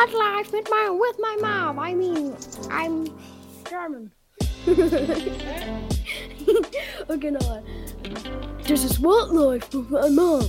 life with my mom. I mean, I'm German. Okay, no. This is what life with my mom.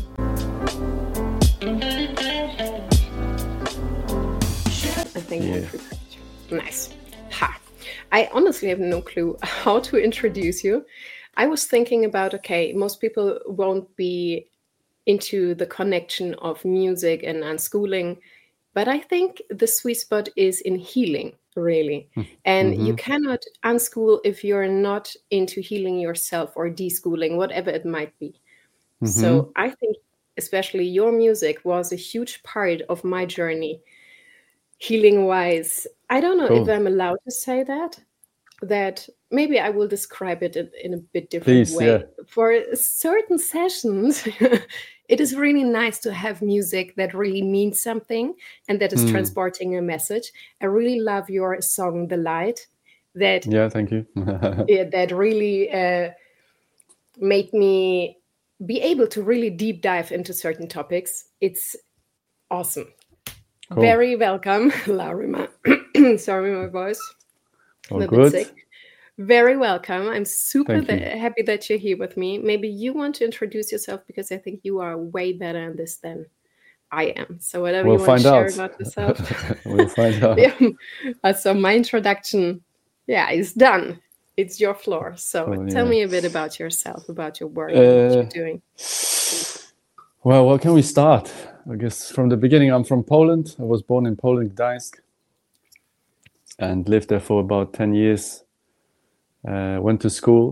I think nice. Ha. I honestly have no clue how to introduce you. I was thinking about, okay, most people won't be into the connection of music and unschooling, but I think the sweet spot is in healing, really. And you cannot unschool if you're not into healing yourself or deschooling, whatever it might be. So I think especially your music was a huge part of my journey, healing wise. I don't know if I'm allowed to say that maybe I will describe it in a bit different way. Yeah. For certain sessions, it is really nice to have music that really means something and that is transporting a message. I really love your song, The Light, that Thank you. that really made me be able to really deep dive into certain topics. It's awesome. Cool. Very welcome, Larima. Sorry, my voice. All a good. bit sick. Very welcome. I'm super Thank you. happy that you're here with me. Maybe you want to introduce yourself because I think you are way better at this than I am. So whatever We'll you want to find share out. about yourself. We'll find out. So my introduction, is done. It's your floor. So tell me a bit about yourself, about your work, and what you're doing. Well, where can we start? I guess from the beginning. I'm from Poland. I was born in Poland, Gdańsk, and lived there for about 10 years. Went to school.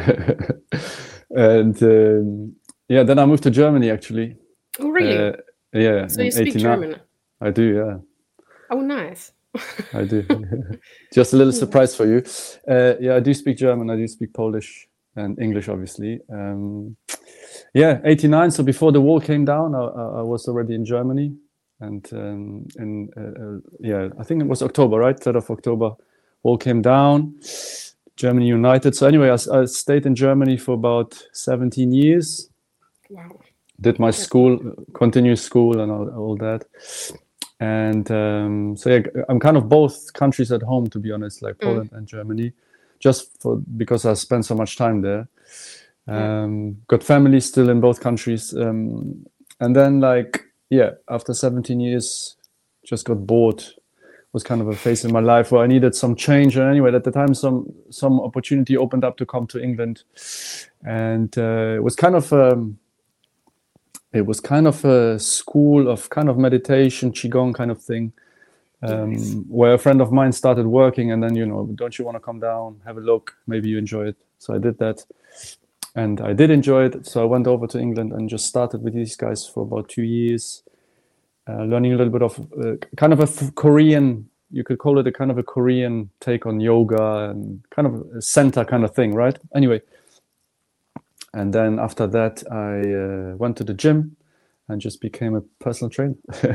And then I moved to Germany, actually. Oh, really? Yeah. So you speak German? I do, yeah. Oh, nice. I do. Just a little surprise for you. I do speak German. I do speak Polish and English, obviously. 89. So before the wall came down, I was already in Germany. And I think it was October, right? 3rd of October, wall came down. Germany united. So anyway, I stayed in Germany for about 17 years. Wow. Did my school, continuous school and all that. And I'm kind of both countries at home, to be honest, like Poland and Germany, because I spent so much time there. Got family still in both countries. And then after 17 years, just got bored. Was kind of a phase in my life where I needed some change. And anyway, at the time, some opportunity opened up to come to England. And it was kind of a school of kind of meditation, Qigong kind of thing, where a friend of mine started working. And then, don't you want to come down, have a look, maybe you enjoy it. So I did that. And I did enjoy it. So I went over to England and just started with these guys for about 2 years, learning a little bit of kind of a Korean, you could call it a kind of a Korean take on yoga and kind of a center kind of thing, right? Anyway. And then after that, I went to the gym and just became a personal trainer.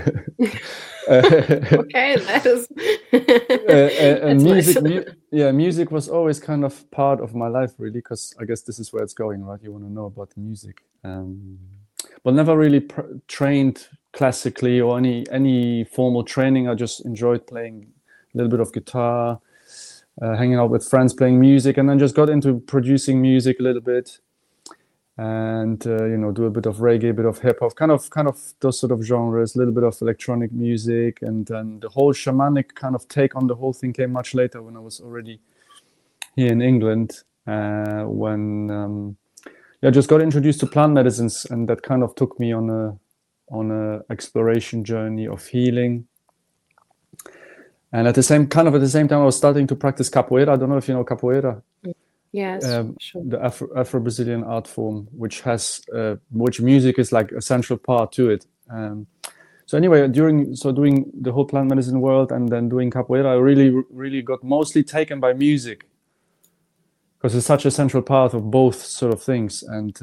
Okay, that is. And music, nice. Music was always kind of part of my life, really, because I guess this is where it's going, right? You want to know about the music, but never really trained classically or any formal training. I just enjoyed playing a little bit of guitar, hanging out with friends, playing music, and then just got into producing music a little bit. And do a bit of reggae, a bit of hip hop, kind of those sort of genres, a little bit of electronic music, and then the whole shamanic kind of take on the whole thing came much later when I was already here in England. When I just got introduced to plant medicines, and that kind of took me on a exploration journey of healing. And at the same time, I was starting to practice capoeira. I don't know if you know capoeira. Yes, sure. The Afro-Brazilian art form, which music is like a central part to it. So anyway, doing the whole plant medicine world and then doing capoeira, I really, really got mostly taken by music because it's such a central part of both sort of things. And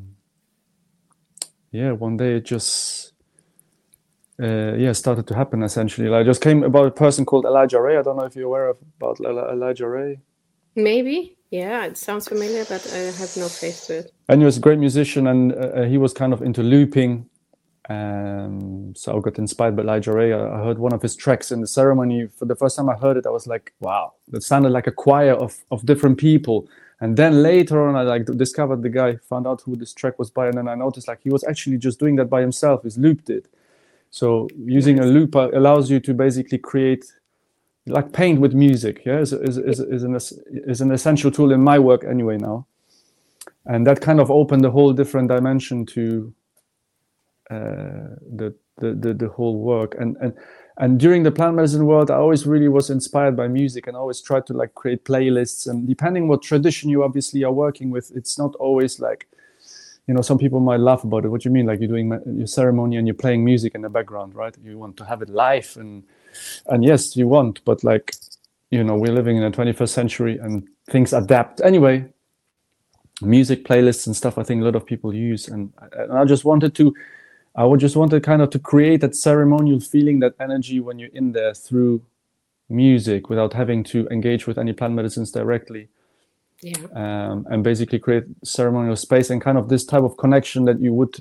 one day it just started to happen. Essentially, I just came about a person called Elijah Ray. I don't know if you're aware about Elijah Ray. Maybe. Yeah, it sounds familiar, but I have no face to it. And he was a great musician, and he was kind of into looping. So I got inspired by Elijah Ray. I heard one of his tracks in the ceremony. For the first time I heard it, I was like, wow, that sounded like a choir of different people. And then later on, I like discovered the guy, found out who this track was by, and then I noticed like he was actually just doing that by himself. He's looped it. So using a loop allows you to basically create, like paint with music. Yeah, is an essential tool in my work anyway now. And that kind of opened a whole different dimension to the whole work. And during the plant medicine world, I always really was inspired by music and always tried to like create playlists. And depending what tradition you obviously are working with, it's not always like, you know, some people might laugh about it. What do you mean? Like you're doing your ceremony and you're playing music in the background, right? You want to have it live, and yes, you want, but like, you know, we're living in the 21st century and things adapt. Anyway, music playlists and stuff, I think a lot of people use, and I just wanted kind of to create that ceremonial feeling, that energy when you're in there through music without having to engage with any plant medicines directly. Yeah. And basically create ceremonial space and kind of this type of connection that you would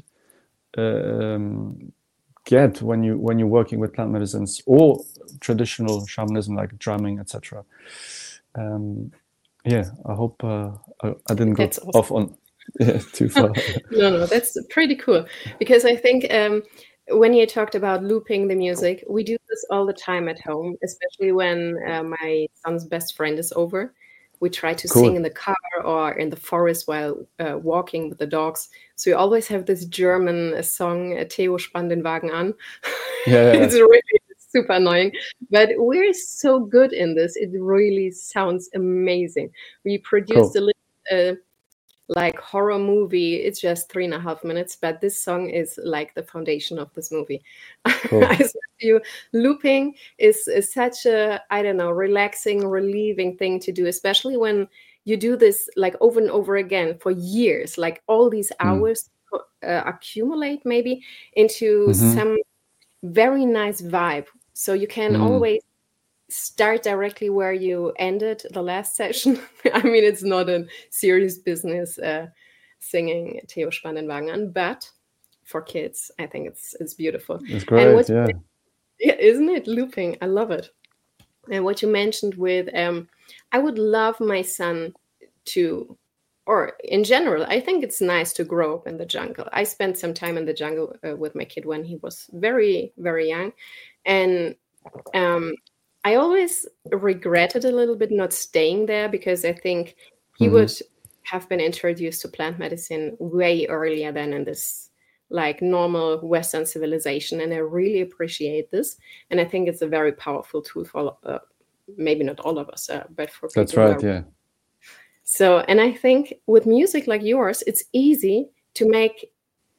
get when you're working with plant medicines or traditional shamanism like drumming, etc. Yeah, I hope I didn't go off on too far. No, that's pretty cool, because I think when you talked about looping the music, we do this all the time at home, especially when my son's best friend is over. We try to sing in the car or in the forest while walking with the dogs. So you always have this German song, Theo spann den Wagen an. Yeah. It's really super annoying, but we're so good in this. It really sounds amazing. We produced a little like horror movie. It's just 3.5 minutes, but this song is like the foundation of this movie. Cool. I said to you, looping is such a, I don't know, relaxing, relieving thing to do, especially when you do this like over and over again for years, like all these hours accumulate maybe into some very nice vibe. So you can always start directly where you ended the last session. I mean, it's not a serious business singing Theo spann den Wagen an, but for kids, I think it's beautiful. It's great, yeah. Yeah, isn't it? Looping, I love it. And what you mentioned with, I would love my son to, or in general, I think it's nice to grow up in the jungle. I spent some time in the jungle with my kid when he was very, very young. And I always regretted a little bit not staying there, because I think he would have been introduced to plant medicine way earlier than in this like normal Western civilization. And I really appreciate this. And I think it's a very powerful tool for maybe not all of us, but for people. That's right, yeah. So, and I think with music like yours, it's easy to make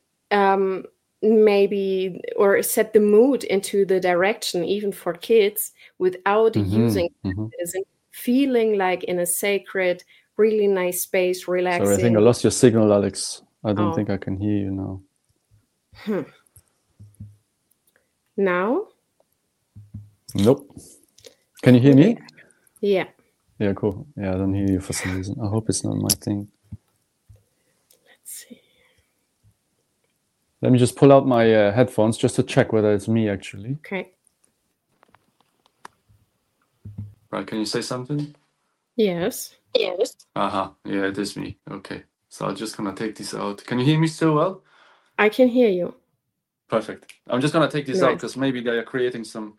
maybe or set the mood into the direction even for kids without using it as feeling like in a sacred, really nice space, relaxing. Sorry, I think I lost your signal, Alex. I don't think I can hear you now. Now? Nope. Can you hear me? Yeah. Yeah, cool. Yeah, I don't hear you for some reason. I hope it's not my thing. Let's see. Let me just pull out my headphones just to check whether it's me, actually. Okay. Right, can you say something? Yes. Yeah, it is me. Okay. So I'm just going to take this out. Can you hear me still well? I can hear you. Perfect. I'm just going to take this out because maybe they are creating some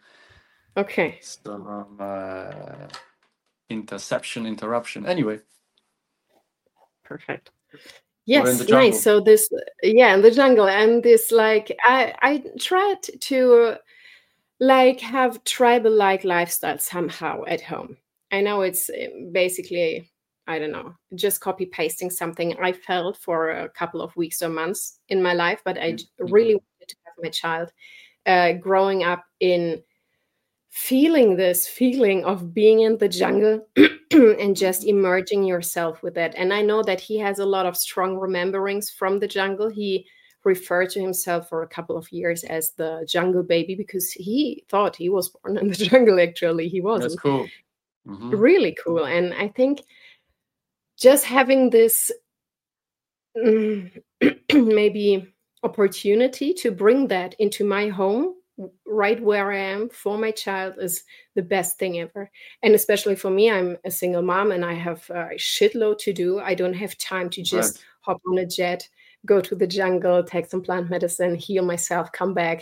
interruption. Anyway. Perfect. Yes, nice. So this, in the jungle, and this like I tried to like have tribal-like lifestyle somehow at home. I know it's basically, I don't know, just copy-pasting something I felt for a couple of weeks or months in my life, but I really wanted to have my child growing up in feeling this feeling of being in the jungle and just emerging yourself with that. And I know that he has a lot of strong rememberings from the jungle. He referred to himself for a couple of years as the jungle baby because he thought he was born in the jungle. Actually, he wasn't. That's cool. Really cool. And I think just having this maybe opportunity to bring that into my home right where I am for my child is the best thing ever. And especially for me, I'm a single mom and I have a shitload to do. I don't have time to just hop on a jet, go to the jungle, take some plant medicine, heal myself, come back.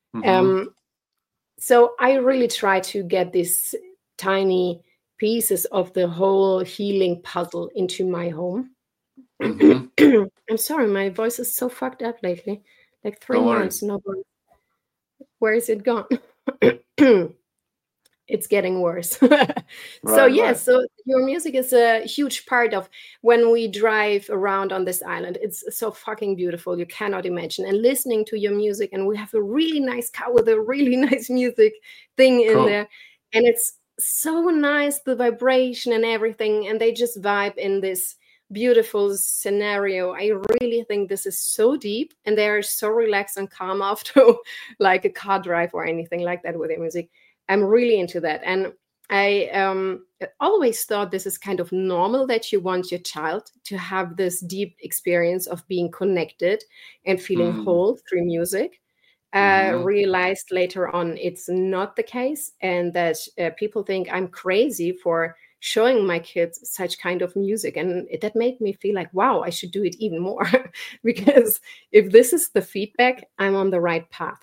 So I really try to get these tiny pieces of the whole healing puzzle into my home. I'm sorry, my voice is so fucked up lately. Like 3 months, no voice. Where is it gone? It's getting worse. So your music is a huge part of when we drive around on this island. It's so fucking beautiful. You cannot imagine. And listening to your music, and we have a really nice car with a really nice music thing in there. And it's so nice, the vibration and everything. And they just vibe in this beautiful scenario. I really think this is so deep, and they are so relaxed and calm after like a car drive or anything like that with their music. I'm really into that. And I always thought this is kind of normal, that you want your child to have this deep experience of being connected and feeling whole through music. Realized later on it's not the case, and that people think I'm crazy for showing my kids such kind of music. And that made me feel like, wow, I should do it even more. Because if this is the feedback, I'm on the right path.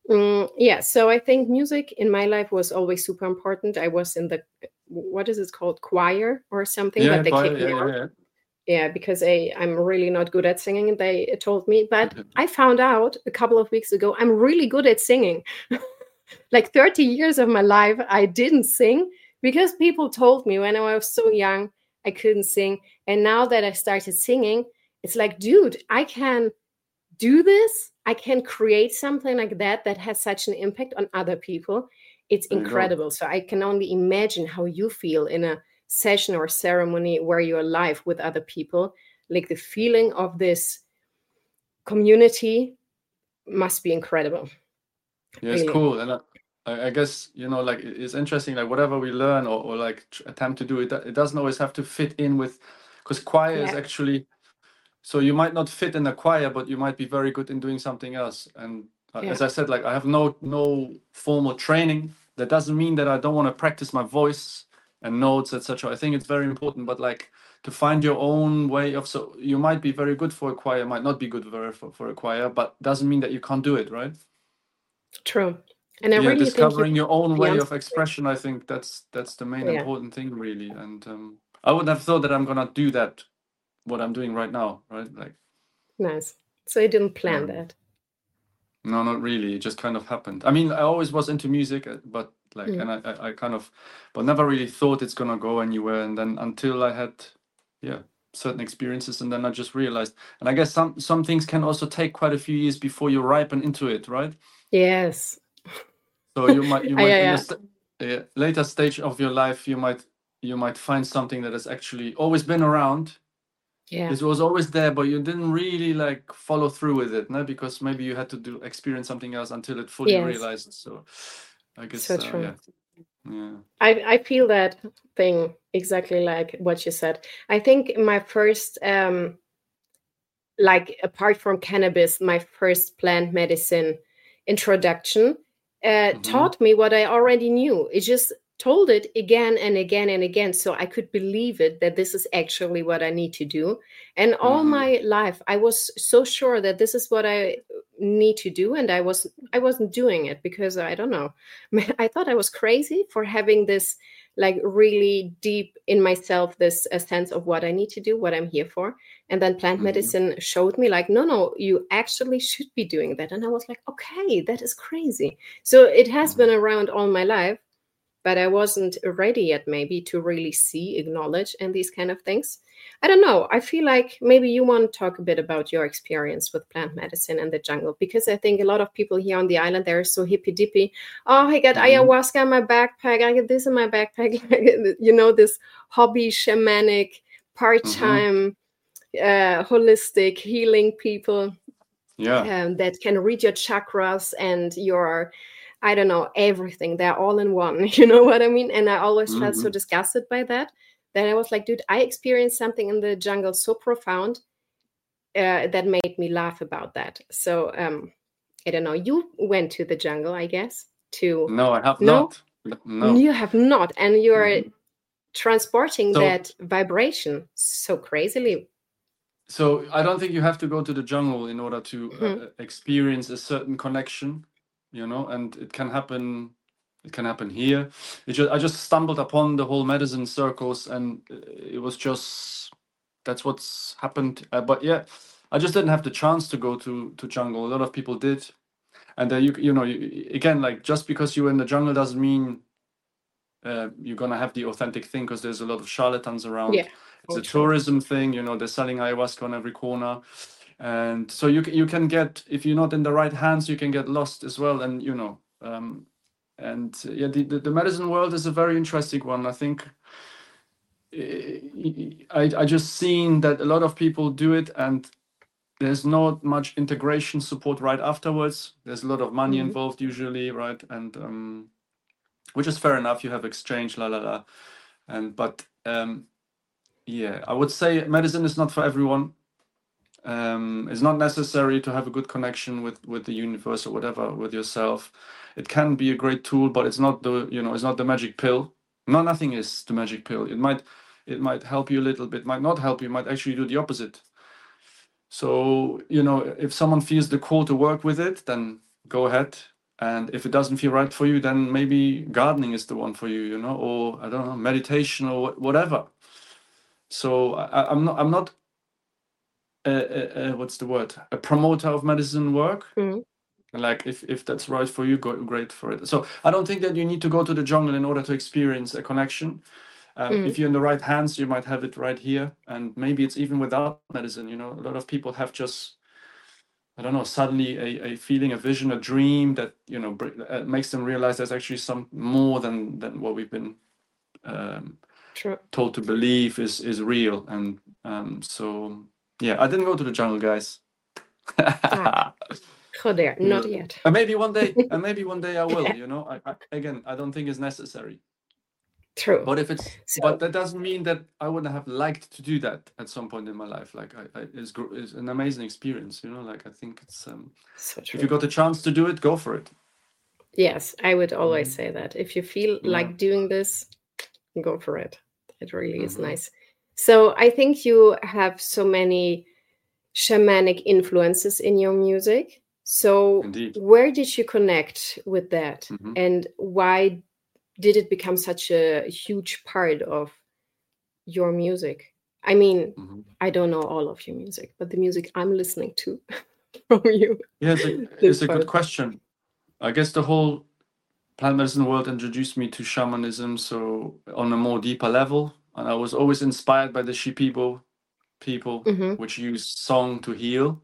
So I think music in my life was always super important. I was in the, what is it called, choir or something, but they kicked me out. Yeah, because I'm really not good at singing, they told me. But I found out a couple of weeks ago, I'm really good at singing. Like 30 years of my life, I didn't sing because people told me when I was so young, I couldn't sing. And now that I started singing, it's like, dude, I can do this. I can create something like that has such an impact on other people. It's incredible. So I can only imagine how you feel in a session or ceremony where you're live with other people. Like the feeling of this community must be incredible. Yeah, it's cool. And I guess, like, it's interesting, like whatever we learn or like attempt to do, it doesn't always have to fit in with, because choir is actually, so you might not fit in a choir, but you might be very good in doing something else. And as I said, like, I have no formal training. That doesn't mean that I don't want to practice my voice and notes, etc. I think it's very important, but like to find your own way of, so you might be very good for a choir, might not be good for a choir, but doesn't mean that you can't do it, right? True. And I really discovering your own way of expression, I think that's the main important thing, really. And I wouldn't have thought that I'm gonna do that, what I'm doing right now, right? Like, nice. So you didn't plan that? No, not really. It just kind of happened. I mean, I always was into music, but like, and I kind of, but never really thought it's gonna go anywhere. And then until I had, certain experiences, and then I just realized. And I guess some things can also take quite a few years before you ripen into it, right? Yes. So you might in the later stage of your life, you might find something that has actually always been around. Yeah, it was always there, but you didn't really like follow through with it, no? Because maybe you had to experience something else until it fully realized. So I guess so true. I feel that thing exactly like what you said. I think my first like apart from cannabis, my first plant medicine introduction taught me what I already knew. It just told it again and again and again, so I could believe it, that this is actually what I need to do. And all my life I was so sure that this is what I need to do, and I wasn't doing it because I don't know, I thought I was crazy for having this like really deep in myself, this a sense of what I need to do, what I'm here for. And then plant medicine showed me like, no, you actually should be doing that. And I was like, okay, that is crazy. So it has been around all my life, but I wasn't ready yet maybe to really see, acknowledge, and these kind of things. I don't know. I feel like maybe you want to talk a bit about your experience with plant medicine and the jungle, because I think a lot of people here on the island, they're so hippy-dippy. Oh, I got ayahuasca in my backpack. I get this in my backpack. This hobby, shamanic, part-time, holistic healing people that can read your chakras and your... I don't know, everything. They're all in one. You know what I mean? And I always felt so disgusted by that I was like, dude, I experienced something in the jungle so profound. that made me laugh about that. So I don't know. You went to the jungle, I guess. No, I have No? not. No. You have not, and you're transporting So- that vibration so crazily. So I don't think you have to go to the jungle in order to experience a certain connection, you know, and it can happen. It can happen here. I just stumbled upon the whole medicine circles, and it was just that's what's happened. But yeah, I just didn't have the chance to go to jungle. A lot of people did, and you know, again, like just because you're in the jungle doesn't mean you're gonna have the authentic thing, because there's a lot of charlatans around. Yeah. It's a tourism thing, you know. They're selling ayahuasca on every corner, and so you can get, if you're not in the right hands, you can get lost as well. And you know, yeah, the medicine world is a very interesting one. I think I just seen that a lot of people do it, and there's not much integration support right afterwards. There's a lot of money involved usually, right? And which is fair enough. You have exchange, but yeah, I would say medicine is not for everyone. It's not necessary to have a good connection with the universe or whatever, with yourself. It can be a great tool, but it's not it's not the magic pill. No, nothing is the magic pill. It might help you a little bit, might not help you, might actually do the opposite. So, you know, if someone feels the call to work with it, then go ahead. And if it doesn't feel right for you, then maybe gardening is the one for you, you know, or I don't know, meditation or whatever. So I'm not what's the word? A promoter of medicine work. Like if that's right for you, great for it. So I don't think that you need to go to the jungle in order to experience a connection. If you're in the right hands, you might have it right here, and maybe it's even without medicine. You know, a lot of people have just, I don't know, suddenly a feeling, a vision, a dream that, you know, makes them realize there's actually some more than what we've been told to believe is real. And so yeah, I didn't go to the jungle, guys. Go there, not yet. And maybe one day, I will. You know, I don't think it's necessary. True. But but that doesn't mean that I wouldn't have liked to do that at some point in my life. Like it's an amazing experience, you know. Like I think it's so true. If you got the chance to do it, go for it. Yes, I would always say that. If you feel like doing this, go for it. It really is nice. So I think you have so many shamanic influences in your music. So where did you connect with that, and why did it become such a huge part of your music? I mean, I don't know all of your music, but the music I'm listening to from you. Yeah, it's a good question. I guess the whole plant medicine world introduced me to shamanism, so on a more deeper level. And I was always inspired by the Shipibo people, which use song to heal.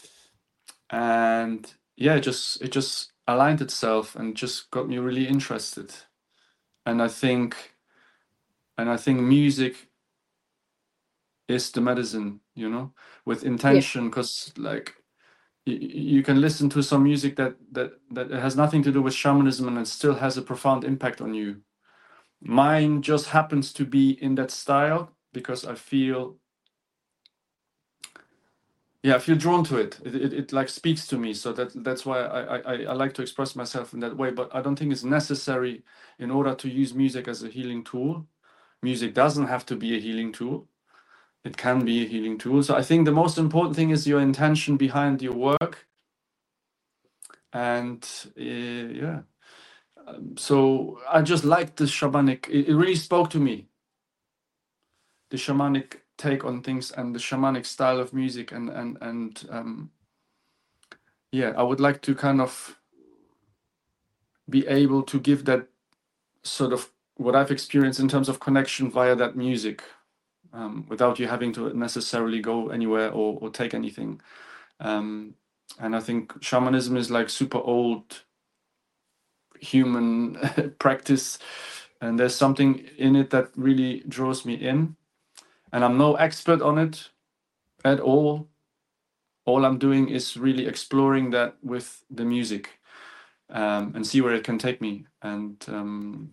And yeah, it just aligned itself and just got me really interested. And I think music is the medicine, you know, with intention, because like you can listen to some music that has nothing to do with shamanism and it still has a profound impact on you. Mine just happens to be in that style because I feel drawn to it. It like speaks to me. So that's why I like to express myself in that way. But I don't think it's necessary in order to use music as a healing tool. Music doesn't have to be a healing tool. It can be a healing tool. So I think the most important thing is your intention behind your work. And so I just liked the shamanic. It really spoke to me. The shamanic take on things and the shamanic style of music, and I would like to kind of be able to give that sort of what I've experienced in terms of connection via that music, without you having to necessarily go anywhere or take anything. And I think shamanism is like super old human practice, and there's something in it that really draws me in. And I'm no expert on it at all. All I'm doing is really exploring that with the music, and see where it can take me. And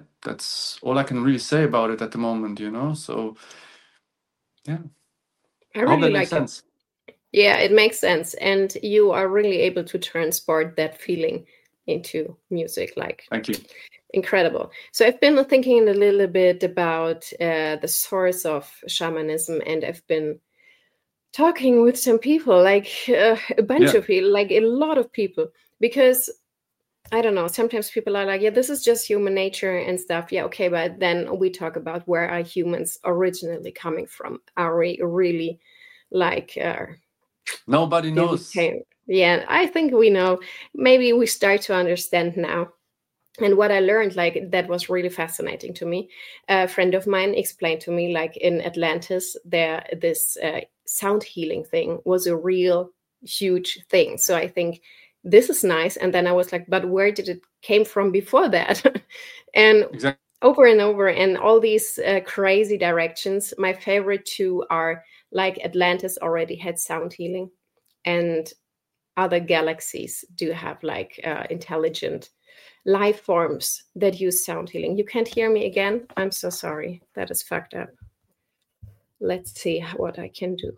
that's all I can really say about it at the moment, you know. So yeah. I hope really that like makes it. sense. Yeah, it makes sense. And you are really able to transport that feeling into music. Like, Thank you. incredible. So I've been thinking a little bit about the source of shamanism, and I've been talking with some people, like a bunch of people, like a lot of people, because I don't know, sometimes people are like, yeah, this is just human nature and stuff. Yeah, okay, but then we talk about where are humans originally coming from? Are we really like Nobody knows. Yeah, I think we know. Maybe we start to understand now. And what I learned, like, that was really fascinating to me. A friend of mine explained to me, like, in Atlantis, this sound healing thing was a real huge thing. So I think this is nice. And then I was like, but where did it came from before that? And Exactly. over and over, and all these crazy directions. My favorite two are, like, Atlantis already had sound healing, and other galaxies do have like intelligent life forms that use sound healing. You can't hear me again? I'm so sorry. That is fucked up. Let's see what I can do.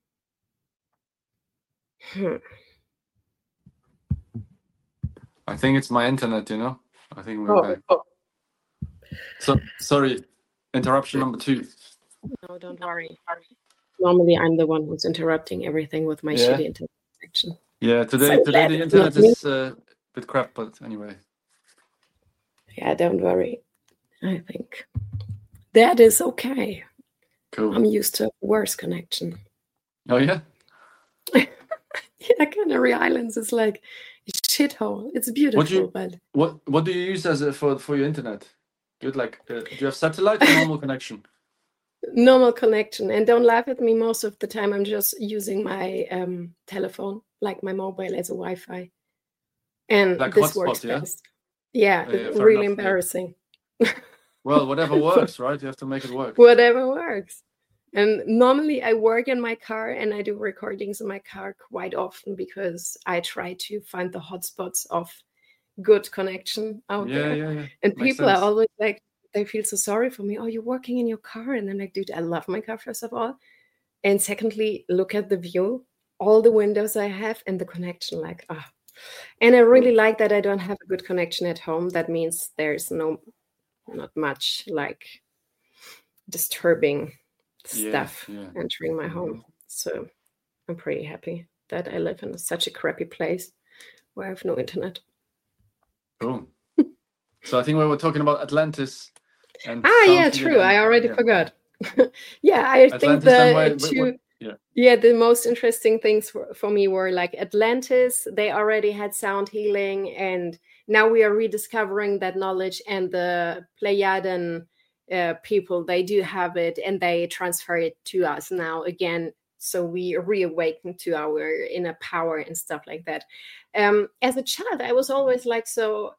I think it's my internet, you know? I think we're back. So, sorry, interruption number 2. No, don't worry. Normally, I'm the one who's interrupting everything with my shitty internet connection. Yeah, today the internet is a bit crap, but anyway. Yeah, don't worry. I think that is okay. Cool. I'm used to worse connection. Oh, yeah? Yeah, Canary Islands is like a shithole. It's beautiful, but... What do you use for your internet? Good, like, do you have satellite or normal connection? Normal connection. And don't laugh at me, most of the time I'm just using my telephone, like my mobile, as a Wi-Fi. And like this works best. Yeah, really embarrassing. Well, whatever works, right? You have to make it work. Whatever works. And normally I work in my car, and I do recordings in my car quite often because I try to find the hotspots of good connection out there. Yeah. And people are always like, they feel so sorry for me. Oh, you're working in your car? And I'm like, dude, I love my car, first of all. And secondly, look at the view, all the windows I have, and the connection, like, ah. And I really like that I don't have a good connection at home. That means there's not much like disturbing stuff entering my home. So I'm pretty happy that I live in such a crappy place where I have no internet. Cool. So I think we were talking about Atlantis. And yeah, true. I already forgot. Yeah, I think the most interesting things for me were like Atlantis. They already had sound healing, and now we are rediscovering that knowledge. And the Pleiadian people, they do have it, and they transfer it to us now again. So we reawaken to our inner power and stuff like that. As a child, I was always like so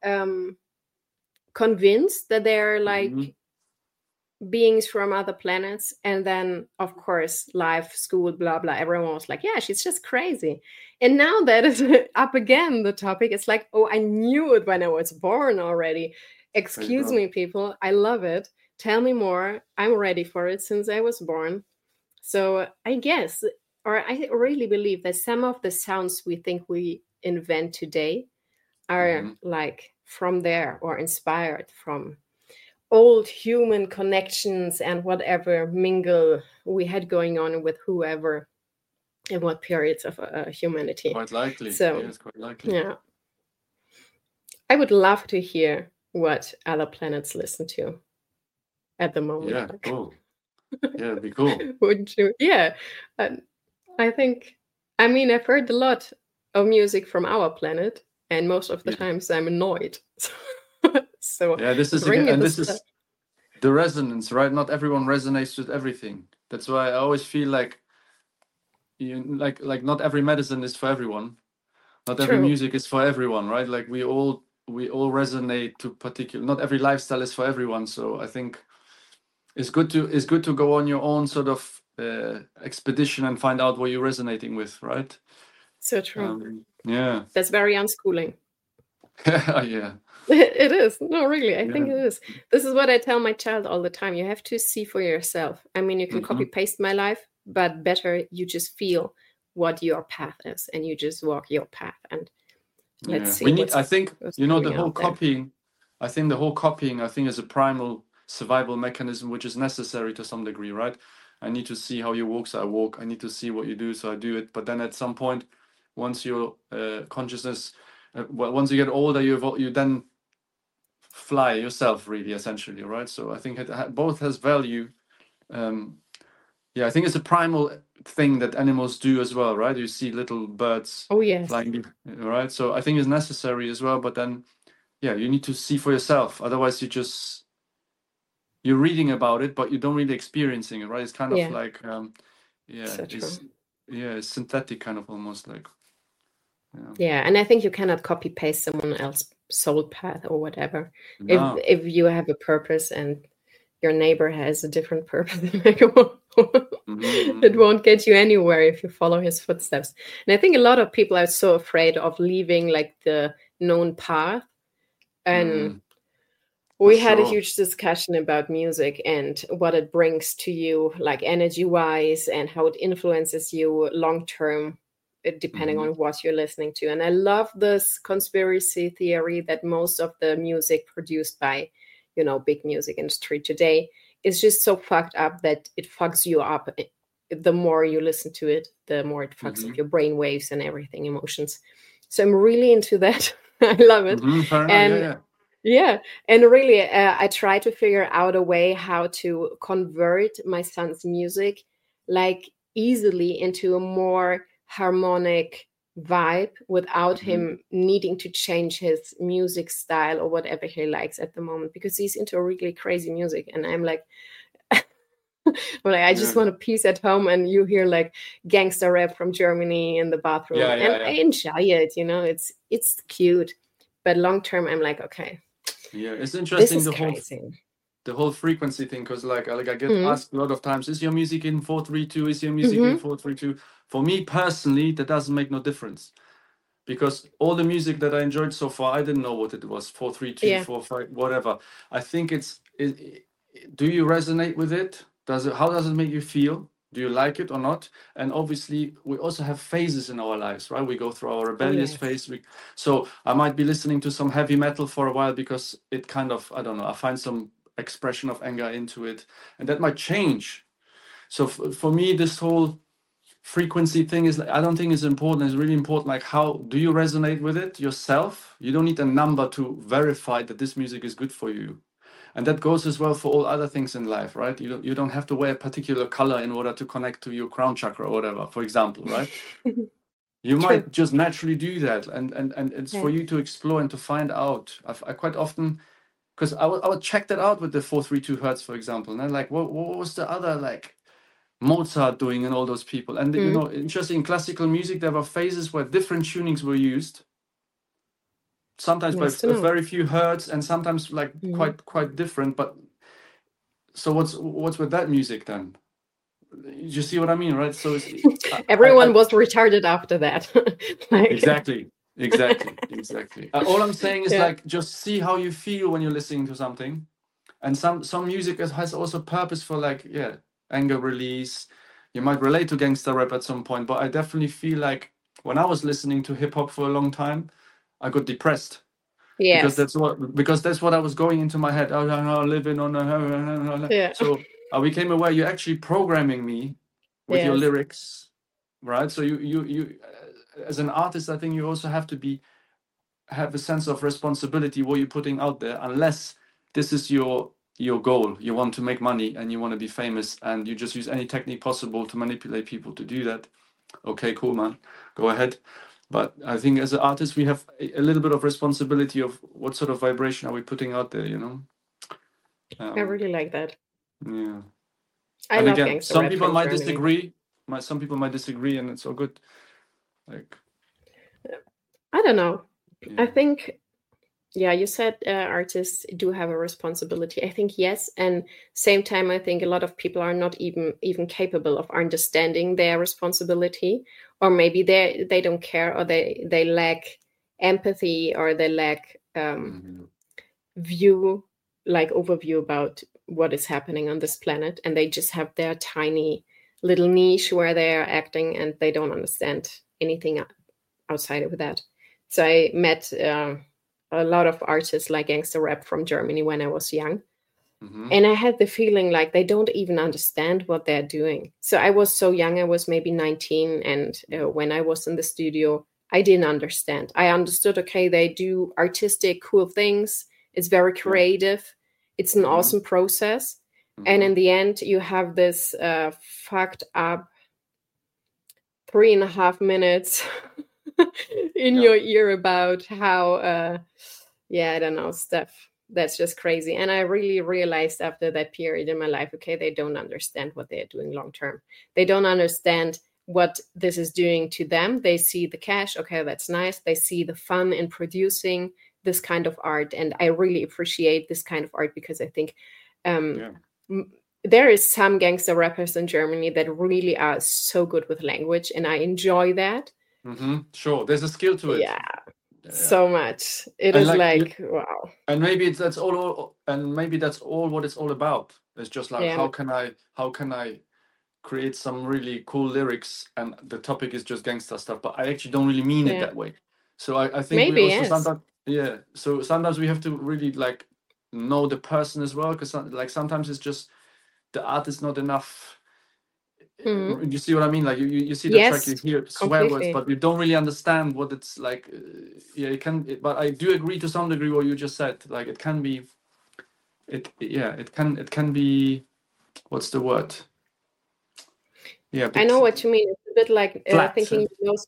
convinced that they're like beings from other planets. And then, of course, life, school, blah, blah. Everyone was like, yeah, she's just crazy. And now that is up again, the topic. It's like, oh, I knew it when I was born already. Excuse me, people. I love it. Tell me more. I'm ready for it since I was born. So I guess, or I really believe that some of the sounds we think we invent today are like from there, or inspired from old human connections and whatever mingle we had going on with whoever in what periods of humanity. Quite likely. So, yes, quite likely. Yeah. I would love to hear what other planets listen to at the moment. Yeah, cool. Yeah, it'd be cool. Wouldn't you? Yeah. I think, I mean, I've heard a lot of music from our planet, and most of the times I'm annoyed. So yeah, this is the resonance, right? Not everyone resonates with everything. That's why I always feel like not every medicine is for everyone. Not every music is for everyone, right? Like we all resonate to particular. Not every lifestyle is for everyone. So I think it's good to go on your own sort of expedition and find out what you're resonating with, right? So true. Yeah. That's very unschooling. Yeah. It is. No, really, I think it is. This is what I tell my child all the time. You have to see for yourself. I mean, you can copy paste my life, but better you just feel what your path is, and you just walk your path, and let's see. We need, I think, what's the whole coming out there. copying. I think the whole copying, is a primal survival mechanism which is necessary to some degree, right? I need to see how you walk, so I walk. I need to see what you do, so I do it. But then at some point, once your consciousness, once you get older, you then fly yourself, really, essentially, right? So I think it both has value. I think it's a primal thing that animals do as well, right? You see little birds flying, right? So I think it's necessary as well. But then, you need to see for yourself. Otherwise, you're reading about it, but you don't really experiencing it, right? It's kind of like, it's synthetic, kind of almost like. Yeah, and I think you cannot copy paste someone else's soul path or whatever. No. If you have a purpose and your neighbor has a different purpose, it won't get you anywhere if you follow his footsteps. And I think a lot of people are so afraid of leaving like the known path. And we had a huge discussion about music and what it brings to you, like energy-wise, and how it influences you long-term, depending on what you're listening to. And I love this conspiracy theory that most of the music produced by, big music industry today is just so fucked up that it fucks you up. The more you listen to it, the more it fucks up your brain waves and everything, emotions. So I'm really into that. I love it. And really, I try to figure out a way how to convert my son's music like easily into a more harmonic vibe without him needing to change his music style or whatever he likes at the moment, because he's into really crazy music, and I'm like, I just want a peace at home, and you hear like gangster rap from Germany in the bathroom, and I enjoy it. It's cute, but long term, I'm like, okay. Yeah, it's interesting, crazy. The whole frequency thing, because like I get asked a lot of times, is your music in 432? Is your music in 432? For me personally, that doesn't make no difference, because all the music that I enjoyed so far, I didn't know what it was, 432, 45, whatever. I think do you resonate with it? How does it make you feel? Do you like it or not? And obviously, we also have phases in our lives, right? We go through our rebellious phase. So I might be listening to some heavy metal for a while because it kind of, I don't know, I find some expression of anger into it, and that might change. So for me, this whole frequency thing is, I don't think it's important. It's really important. Like, how do you resonate with it yourself? You don't need a number to verify that this music is good for you. And that goes as well for all other things in life, right? You don't have to wear a particular color in order to connect to your crown chakra or whatever, for example, right? You might just naturally do that, and it's for you to explore and to find out. I quite often, because I would check that out with the 432 hertz, for example, and I'm like, what was the other, like Mozart doing and all those people? And interesting, in classical music, there were phases where different tunings were used. Sometimes by very few hertz, and sometimes like quite different. But so what's with that music then? You see what I mean, right? So everyone was retarded after that. Exactly. All I'm saying is like, just see how you feel when you're listening to something, and some music has also purpose for like anger release. You might relate to gangster rap at some point, but I definitely feel like when I was listening to hip hop for a long time, I got depressed. Because that's what I was going into my head. Living on So I became aware you're actually programming me with your lyrics, right? So you as an artist, I think you also have to have a sense of responsibility what you're putting out there, unless this is your goal. You want to make money and you want to be famous, and you just use any technique possible to manipulate people to do that. Okay, cool, man. Go ahead. But I think as an artist, we have a little bit of responsibility of what sort of vibration are we putting out there, I really like that. Yeah. I love gangster some rap people from might Germany. disagree. Some people might disagree, and it's all good. Like, I don't know. I think, you said artists do have a responsibility. I think yes, and same time, I think a lot of people are not even capable of understanding their responsibility, or maybe they don't care, or they lack empathy, or they lack overview about what is happening on this planet, and they just have their tiny little niche where they're acting, and they don't understand anything outside of that. So I met a lot of artists like gangster rap from Germany when I was young. And I had the feeling like they don't even understand what they're doing. So I was so young, I was maybe 19. And when I was in the studio, I didn't understand. I understood, okay, they do artistic, cool things. It's very creative. It's an awesome process. And in the end, you have this fucked up 3.5 minutes in your ear about how, I don't know, stuff. That's just crazy. And I really realized after that period in my life, okay, they don't understand what they're doing long term. They don't understand what this is doing to them. They see the cash. Okay, that's nice. They see the fun in producing this kind of art. And I really appreciate this kind of art because I think there is some gangster rappers in Germany that really are so good with language. And I enjoy that. Sure. There's a skill to it. Yeah. So much. It is like wow. And maybe that's all what it's all about. It's just like how can I create some really cool lyrics, and the topic is just gangster stuff, but I actually don't really mean it that way. So I think maybe we also so sometimes we have to really like know the person as well, because like sometimes it's just the art is not enough. You see what I mean? Like you see the track, you hear swear words, but you don't really understand what it's like. It can. But I do agree to some degree what you just said. Like it can be. It can be. What's the word? Yeah, I know what you mean. It's a bit like thinking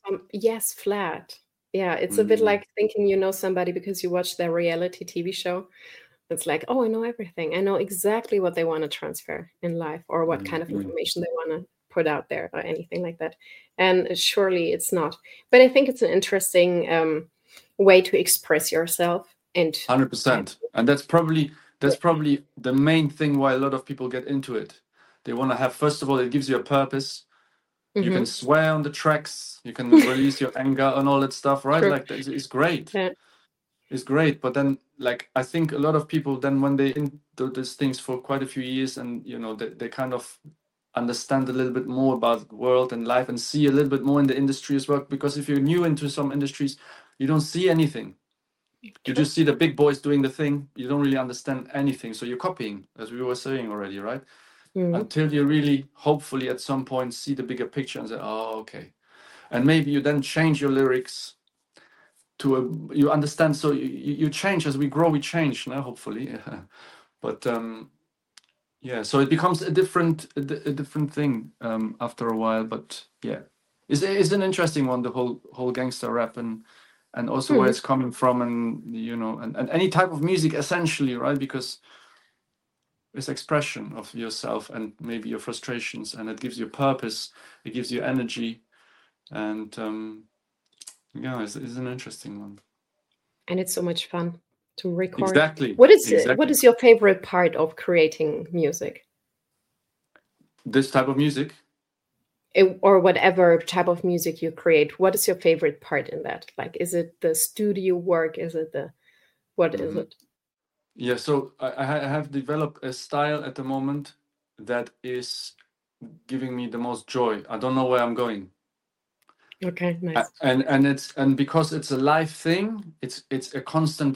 flat. Yeah, it's a bit like thinking you know somebody because you watch their reality TV show. It's like, oh, I know everything. I know exactly what they want to transfer in life or what kind of information they want to put out there or anything like that. And surely it's not. But I think it's an interesting way to express yourself. And 100%. And that's probably the main thing why a lot of people get into it. They want to have, first of all, it gives you a purpose. You can swear on the tracks. You can release your anger and all that stuff, right? Like it's great. Yeah. It's great. But then, like, I think a lot of people then when they do these things for quite a few years and, you know, they kind of understand a little bit more about the world and life and see a little bit more in the industry as well. Because if you're new into some industries, you don't see anything. You just see the big boys doing the thing. You don't really understand anything. So you're copying, as we were saying already, right? Until you really, hopefully at some point, see the bigger picture and say, oh, okay. And maybe you then change your lyrics to you understand. So you change as we grow, we change, no? Hopefully. But so it becomes a different thing after a while. But yeah, it's an interesting one, the whole gangster rap and also where it's coming from, and you know, and any type of music essentially, right? Because it's expression of yourself and maybe your frustrations, and it gives you purpose, it gives you energy, and it's an interesting one. And it's so much fun to record. Exactly. What is your favorite part of creating music? This type of music? Or whatever type of music you create. What is your favorite part in that? Like, is it the studio work? Is it what is it? Yeah, so I have developed a style at the moment that is giving me the most joy. I don't know where I'm going. Okay, nice. And because it's a live thing, it's a constant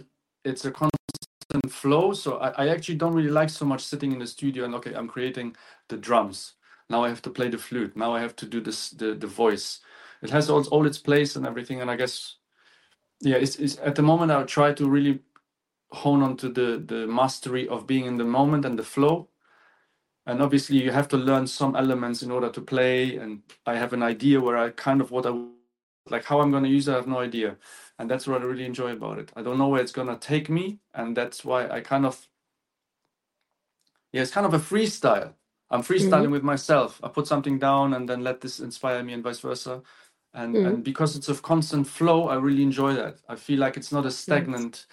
flow. So I actually don't really like so much sitting in the studio and okay, I'm creating the drums. Now I have to play the flute. Now I have to do this the voice. It has all its place and everything. And I guess it's at the moment I try to really hone on to the mastery of being in the moment and the flow. And obviously you have to learn some elements in order to play, and I have an idea where I kind of how I'm going to use it, I have no idea. And that's what I really enjoy about it. I don't know where it's going to take me, and that's why I kind of it's kind of a freestyle. I'm freestyling with myself. I put something down and then let this inspire me and vice versa. And because it's a constant flow, I really enjoy that. I feel like it's not a stagnant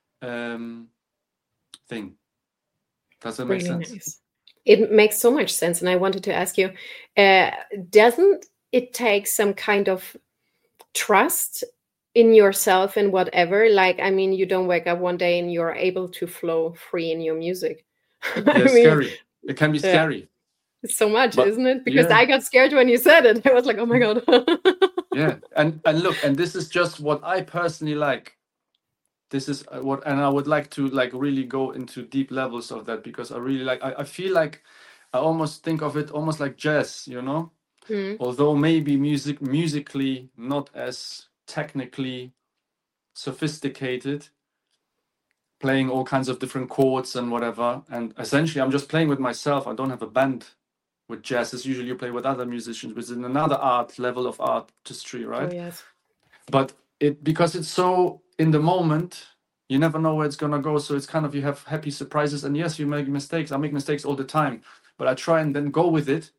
thing. Does that make sense? Nice. It makes so much sense. And I wanted to ask you, doesn't it take some kind of trust in yourself and whatever? Like, I mean, you don't wake up one day and you're able to flow free in your music. Yeah, scary. It can be scary. It's so much, But isn't it? Because yeah, I got scared when you said it. I was like, oh my God. yeah. And look, and this is just what I personally like. This is what, and I would like to like really go into deep levels of that, because I really like, I feel like I almost think of it almost like jazz, you know? Although maybe musically not as technically sophisticated, playing all kinds of different chords and whatever. And essentially I'm just playing with myself. I don't have a band with jazz. It's usually you play with other musicians, which is another art level of artistry, right? Oh, yes. But because it's so in the moment, you never know where it's gonna go. So it's kind of, you have happy surprises, and yes, you make mistakes. I make mistakes all the time, but I try and then go with it.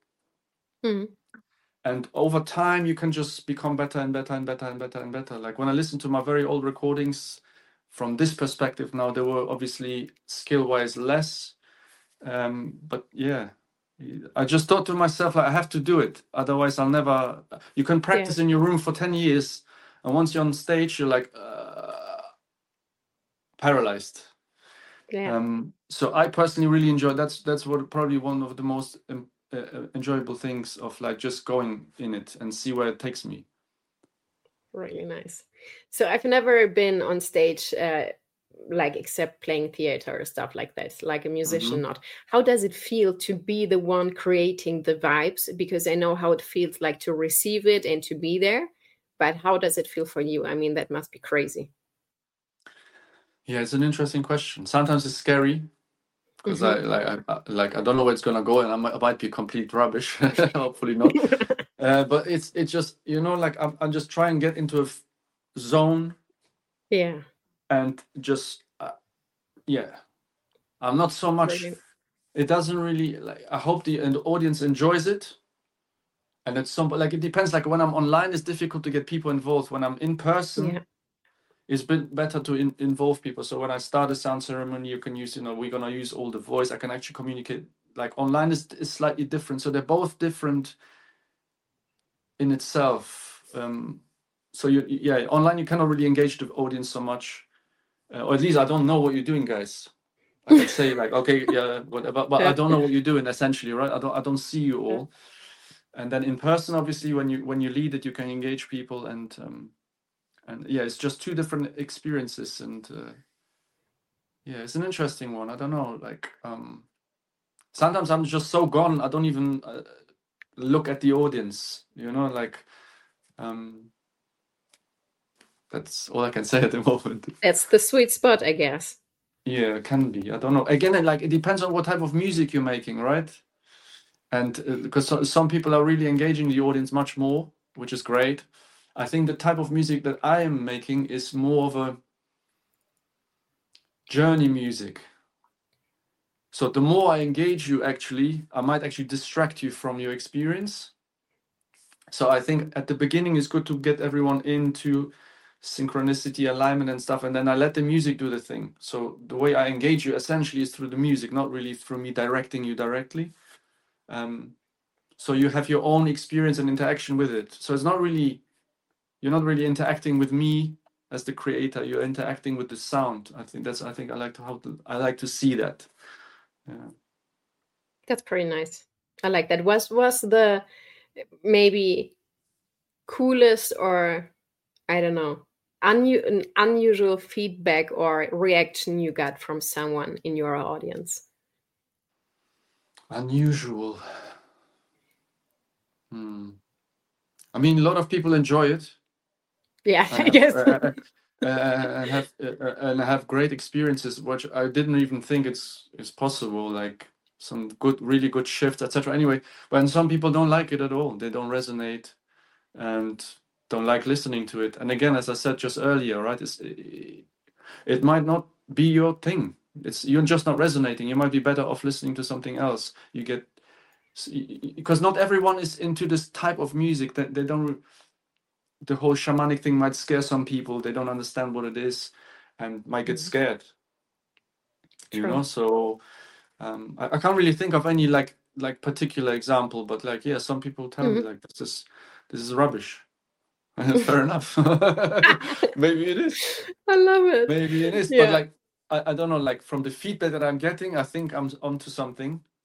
And over time, you can just become better and better and better and better and better. Like when I listen to my very old recordings from this perspective now, they were obviously skill-wise less. But yeah, I just thought to myself, like, I have to do it. Otherwise, I'll never... You can practice in your room for 10 years. And once you're on stage, you're like paralyzed. So I personally really enjoy, that's what probably one of the most enjoyable things of like just going in it and see where it takes me. Really nice. So I've never been on stage like except playing theater or stuff like that, like a musician. Not. How does it feel to be the one creating the vibes? Because I know how it feels like to receive it and to be there, but how does it feel for you? I mean, that must be crazy. Yeah, it's an interesting question. Sometimes it's scary because I don't know where it's gonna go, and I might be complete rubbish. Hopefully not. But it's just, you know, like I'm just trying to get into a zone. Yeah. And just I'm not so much. Brilliant. It doesn't really like. I hope the audience enjoys it. And it's like, it depends. Like when I'm online, it's difficult to get people involved. When I'm in person, it's been better to involve people. So when I start a sound ceremony, you can use, you know, we're gonna use all the voice. I can actually communicate. Like online is slightly different. So they're both different in itself. So online you cannot really engage the audience so much, or at least I don't know what you're doing, guys. I can say like, okay, yeah, whatever, but I don't know what you're doing essentially, right? I don't see you all. And then in person, obviously, when you lead it, you can engage people, and yeah, it's just two different experiences, and yeah, it's an interesting one. I don't know, like sometimes I'm just so gone, I don't even look at the audience, you know, like that's all I can say at the moment. That's the sweet spot, I guess. Yeah, it can be. I don't know. Again, like it depends on what type of music you're making, right? And because some people are really engaging the audience much more, which is great. I think the type of music that I am making is more of a journey music. So the more I engage you, actually, I might actually distract you from your experience. So I think at the beginning it's good to get everyone into synchronicity, alignment and stuff, and then I let the music do the thing. So the way I engage you essentially is through the music, not really through me directing you directly. So you have your own experience and interaction with it. So it's not really, you're not really interacting with me as the creator. You're interacting with the sound. I think I like to see that. Yeah. That's pretty nice. I like that. Was the maybe coolest, or I don't know, unusual feedback or reaction you got from someone in your audience? Unusual. I mean, a lot of people enjoy it. Yeah, I guess. And have great experiences, which I didn't even think it's possible. Like some really good shifts, etc. Anyway, when some people don't like it at all, they don't resonate, and don't like listening to it. And again, as I said just earlier, right? It might not be your thing. You're just not resonating. You might be better off listening to something else. Because not everyone is into this type of music. That they don't. The whole shamanic thing might scare some people. They don't understand what it is, and might get scared. True. You know, so I can't really think of any like particular example, but like, yeah, some people tell me like this is rubbish. Fair enough. Maybe it is. I love it. Maybe it is, but like I don't know. Like from the feedback that I'm getting, I think I'm onto something,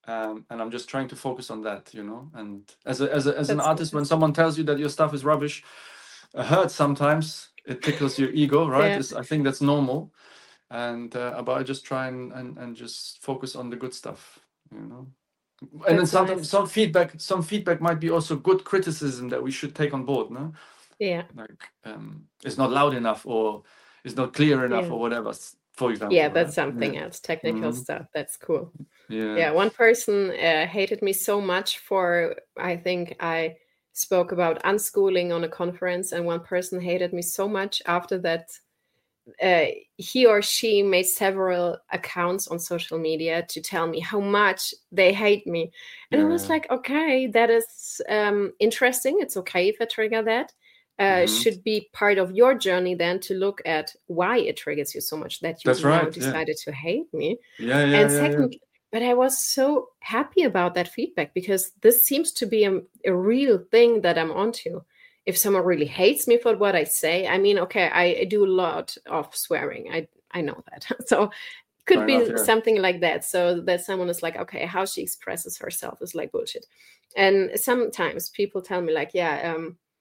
and I'm just trying to focus on that, you know. And as an That's artist, when someone tells you that your stuff is rubbish, it hurts sometimes. It tickles your ego, right? Yeah. I think that's normal. And but I just try and just focus on the good stuff, you know. And then That's sometimes nice. some feedback might be also good criticism that we should take on board, no? Yeah. Like it's not loud enough, or it's not clear enough, Yeah. or whatever, for example. Yeah, that's right? something else, technical Mhm. stuff. That's cool. Yeah. Yeah, one person hated me so much for, I think I spoke about unschooling on a conference, and one person hated me so much after that. He or she made several accounts on social media to tell me how much they hate me. And I was Yeah. like, okay, that is interesting. It's okay if I trigger that. Mhm. Should be part of your journey then to look at why it triggers you so much that you That's now right. Yeah. decided to hate me. Yeah. And second, but I was so happy about that feedback, because this seems to be a real thing that I'm onto. If someone really hates me for what I say, I mean, okay, I do a lot of swearing. I know that. So could Fair be enough, yeah. something like that. So that someone is like, okay, how she expresses herself is like bullshit. And sometimes people tell me like, yeah,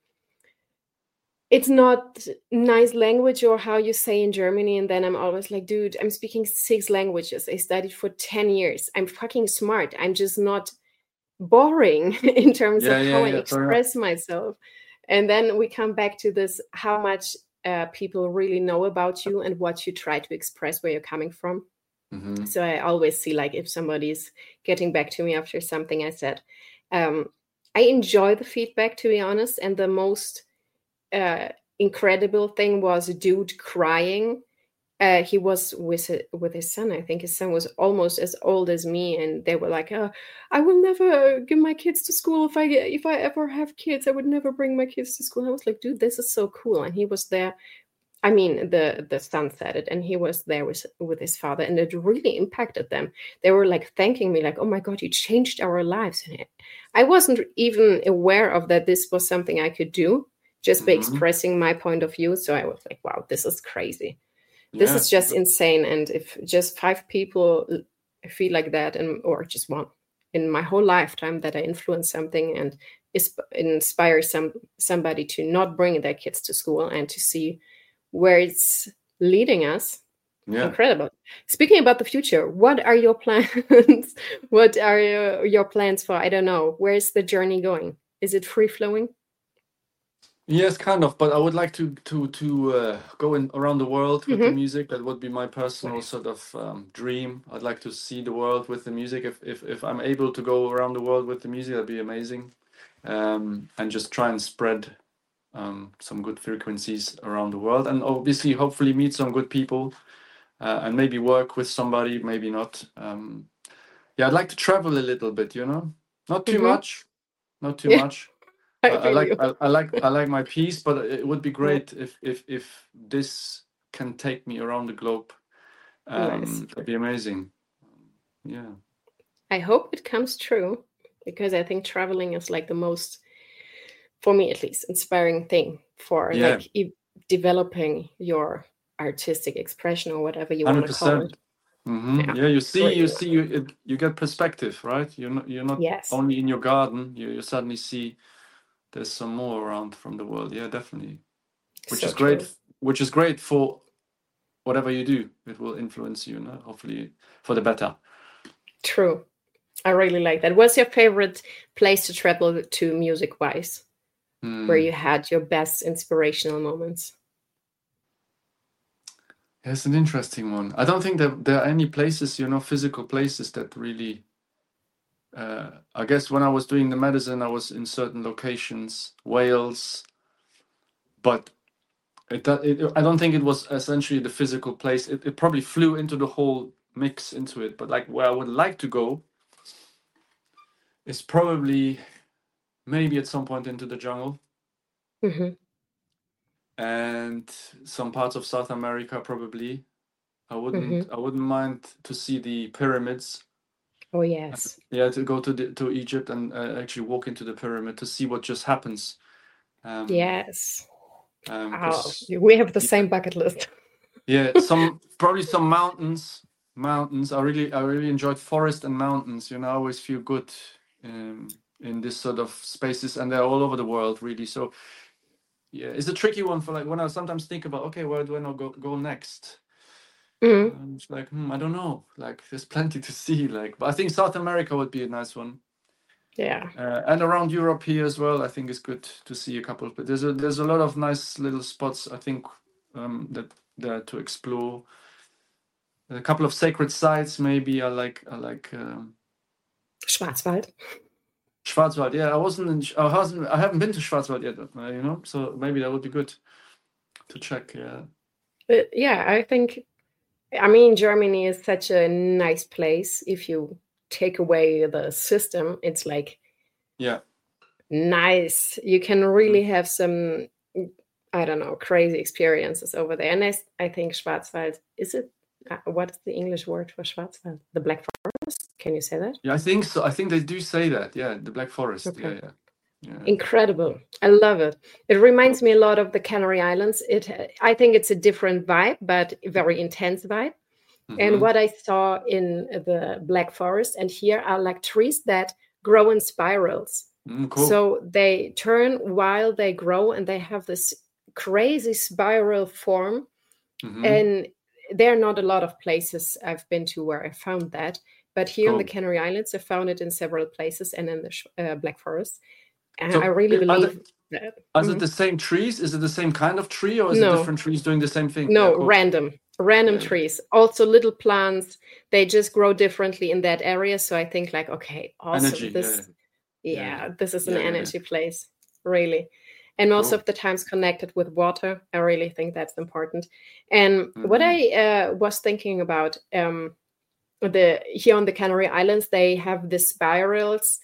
it's not nice language or how you say in Germany. And then I'm always like, dude, I'm speaking 6 languages. I studied for 10 years. I'm fucking smart. I'm just not boring in terms of how I express myself. And then we come back to this, how much people really know about you and what you try to express, where you're coming from. Mhm. So I always see, like, if somebody's getting back to me after something I said, I enjoy the feedback, to be honest. And the most incredible thing was a dude crying. He was with his son. I think his son was almost as old as me, and they were like, "I will never give my kids to school. If I ever have kids, I would never bring my kids to school." And I was like, "Dude, this is so cool." And he was there. I mean, the son said it, and he was there with his father, and it really impacted them. They were like thanking me, like, "Oh my God, you changed our lives." And I wasn't even aware of that. This was something I could do just by expressing my point of view. So I was like, "Wow, this is crazy." This is just insane. And if just 5 people feel like that, or just one in my whole lifetime, that I influence something and inspire somebody to not bring their kids to school and to see where it's leading us. Yeah. Incredible. Speaking about the future, what are your plans? What are your plans for, I don't know, where's the journey going? Is it free flowing? Yes, kind of, but I would like to go around the world with the music. That would be my personal sort of dream. I'd like to see the world with the music. If I'm able to go around the world with the music, that'd be amazing. And just try and spread some good frequencies around the world, and obviously, hopefully, meet some good people, and maybe work with somebody, maybe not. Yeah, I'd like to travel a little bit, you know, not too much, not too much. I like my peace, but it would be great if this can take me around the globe. Nice. That'd be amazing. Yeah. I hope it comes true, because I think traveling is like the most, for me at least, inspiring thing for like developing your artistic expression, or whatever you want to call it. Yeah, you get perspective, right? You're not only in your garden. You suddenly see there's some more around from the world. Yeah, definitely. Which is great. True. Which is great for whatever you do. It will influence you, no? Hopefully for the better. True. I really like that. What's your favorite place to travel to music-wise? Where you had your best inspirational moments? It's an interesting one. I don't think that there are any places, you know, physical places that really. I guess when I was doing the medicine, I was in certain locations, Wales, but I don't think it was essentially the physical place. It probably flew into the whole mix into it. But like where I would like to go is probably maybe at some point into the jungle. And some parts of South America, probably. I wouldn't mind to see the pyramids. Oh yes. Yeah, to go to Egypt and actually walk into the pyramid to see what just happens. Yes. We have the same bucket list. Yeah, probably some mountains mountains. I really enjoyed forest and mountains. I always feel good in this sort of spaces, and they're all over the world, really. So yeah, it's a tricky one for like when I sometimes think about, okay, where do I now go next? It's like I don't know. Like there's plenty to see. Like, but I think South America would be a nice one. Yeah. And around Europe here as well, I think it's good to see a couple. But there's a lot of nice little spots, I think, that there to explore. A couple of sacred sites, maybe. I like Schwarzwald. Schwarzwald. Yeah, I haven't been to Schwarzwald yet. So maybe that would be good to check. Yeah. But yeah, I mean, Germany is such a nice place. If you take away the system, it's like nice. You can really have some, I don't know, crazy experiences over there. And I think Schwarzwald, is it? What is the English word for Schwarzwald? The Black Forest? Can you say that? Yeah, I think so. I think they do say that. Yeah, the Black Forest. Okay. Yeah. Incredible. I love it. It reminds me a lot of the Canary Islands. I think it's a different vibe, but a very intense vibe. And what I saw in the Black Forest and here are like trees that grow in spirals. Cool. So they turn while they grow, and they have this crazy spiral form. And there are not a lot of places I've been to where I found that. But here in the Canary Islands, I found it in several places and in the Black Forest. And so I really believe that. Is it the same trees? Is it the same kind of tree, or is it different trees doing the same thing? No, random trees. Also little plants. They just grow differently in that area. So I think like, okay, awesome. Energy, this is an energy place, really. And most of the times connected with water. I really think that's important. And what I was thinking about, here on the Canary Islands, they have the spirals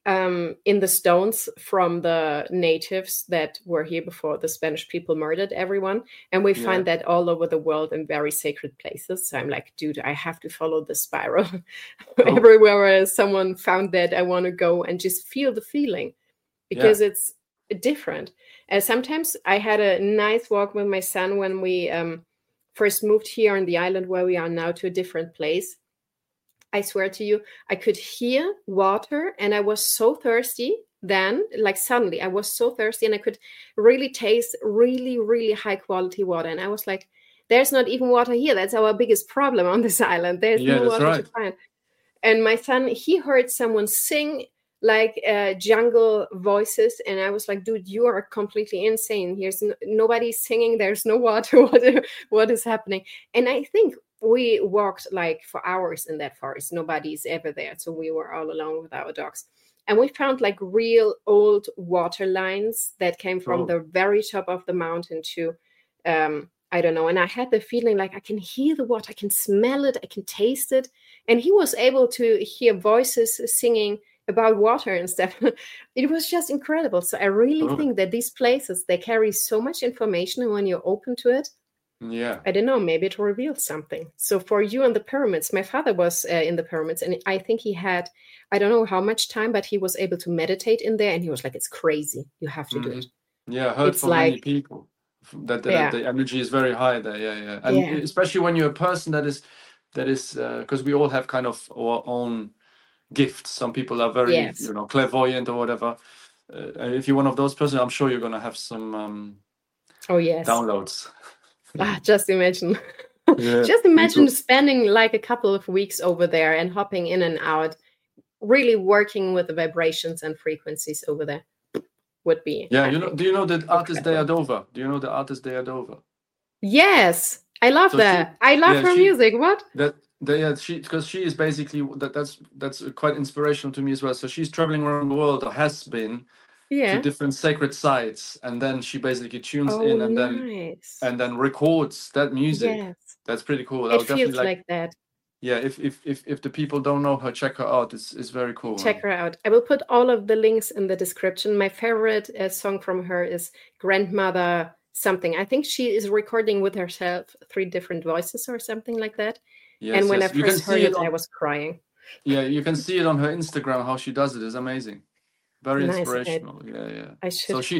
in the stones from the natives that were here before the Spanish people murdered everyone. And we find that all over the world in very sacred places. So I'm like, dude, I have to follow the spiral. Everywhere where someone found that, I want to go and just feel the feeling, because it's different. And sometimes I had a nice walk with my son when we first moved here on the island where we are now to a different place. I swear to you, I could hear water, and I was so thirsty then, like suddenly I was so thirsty, and I could really taste really, really high quality water. And I was like, there's not even water here. That's our biggest problem on this island. There's no water to find. And my son, he heard someone sing like jungle voices, and I was like, dude, you are completely insane. Here's nobody singing, there's no water. What is happening? And I think we walked like for hours in that forest. Nobody's ever there, so we were all alone with our dogs. And we found like real old water lines that came from the very top of the mountain to I don't know. And I had the feeling like I can hear the water, I can smell it, I can taste it. And he was able to hear voices singing about water and stuff. It was just incredible. So I really think that these places, they carry so much information, and when you're open to it, I don't know, maybe it reveals something. So for you and the pyramids, my father was in the pyramids, and I think he had, I don't know how much time, but he was able to meditate in there, and he was like, it's crazy. You have to do it. Yeah, I heard from many people that the energy is very high there. And especially when you're a person that is because we all have kind of our own gifts. Some people are very clairvoyant or whatever. If you're one of those persons, I'm sure you're going to have some downloads. Just imagine. Just imagine spending like a couple of weeks over there and hopping in and out, really working with the vibrations and frequencies over there. Would be. Yeah, do you know the artist Dea Dover? Do you know the artist Dea Dover? Yes, I love that. I love her music. What? Because she is basically that's quite inspirational to me as well. So she's traveling around the world, or has been, to different sacred sites, and then she basically tunes in and then records that music. Yes. That's pretty cool. It feels like that. Yeah, if the people don't know her, check her out. It's very cool. Check her out. I will put all of the links in the description. My favorite song from her is Grandmother something. I think she is recording with herself 3 different voices or something like that. Yes, and when I first heard it, I was crying. Yeah, you can see it on her Instagram, how she does it. It's amazing. Very inspirational. I should. So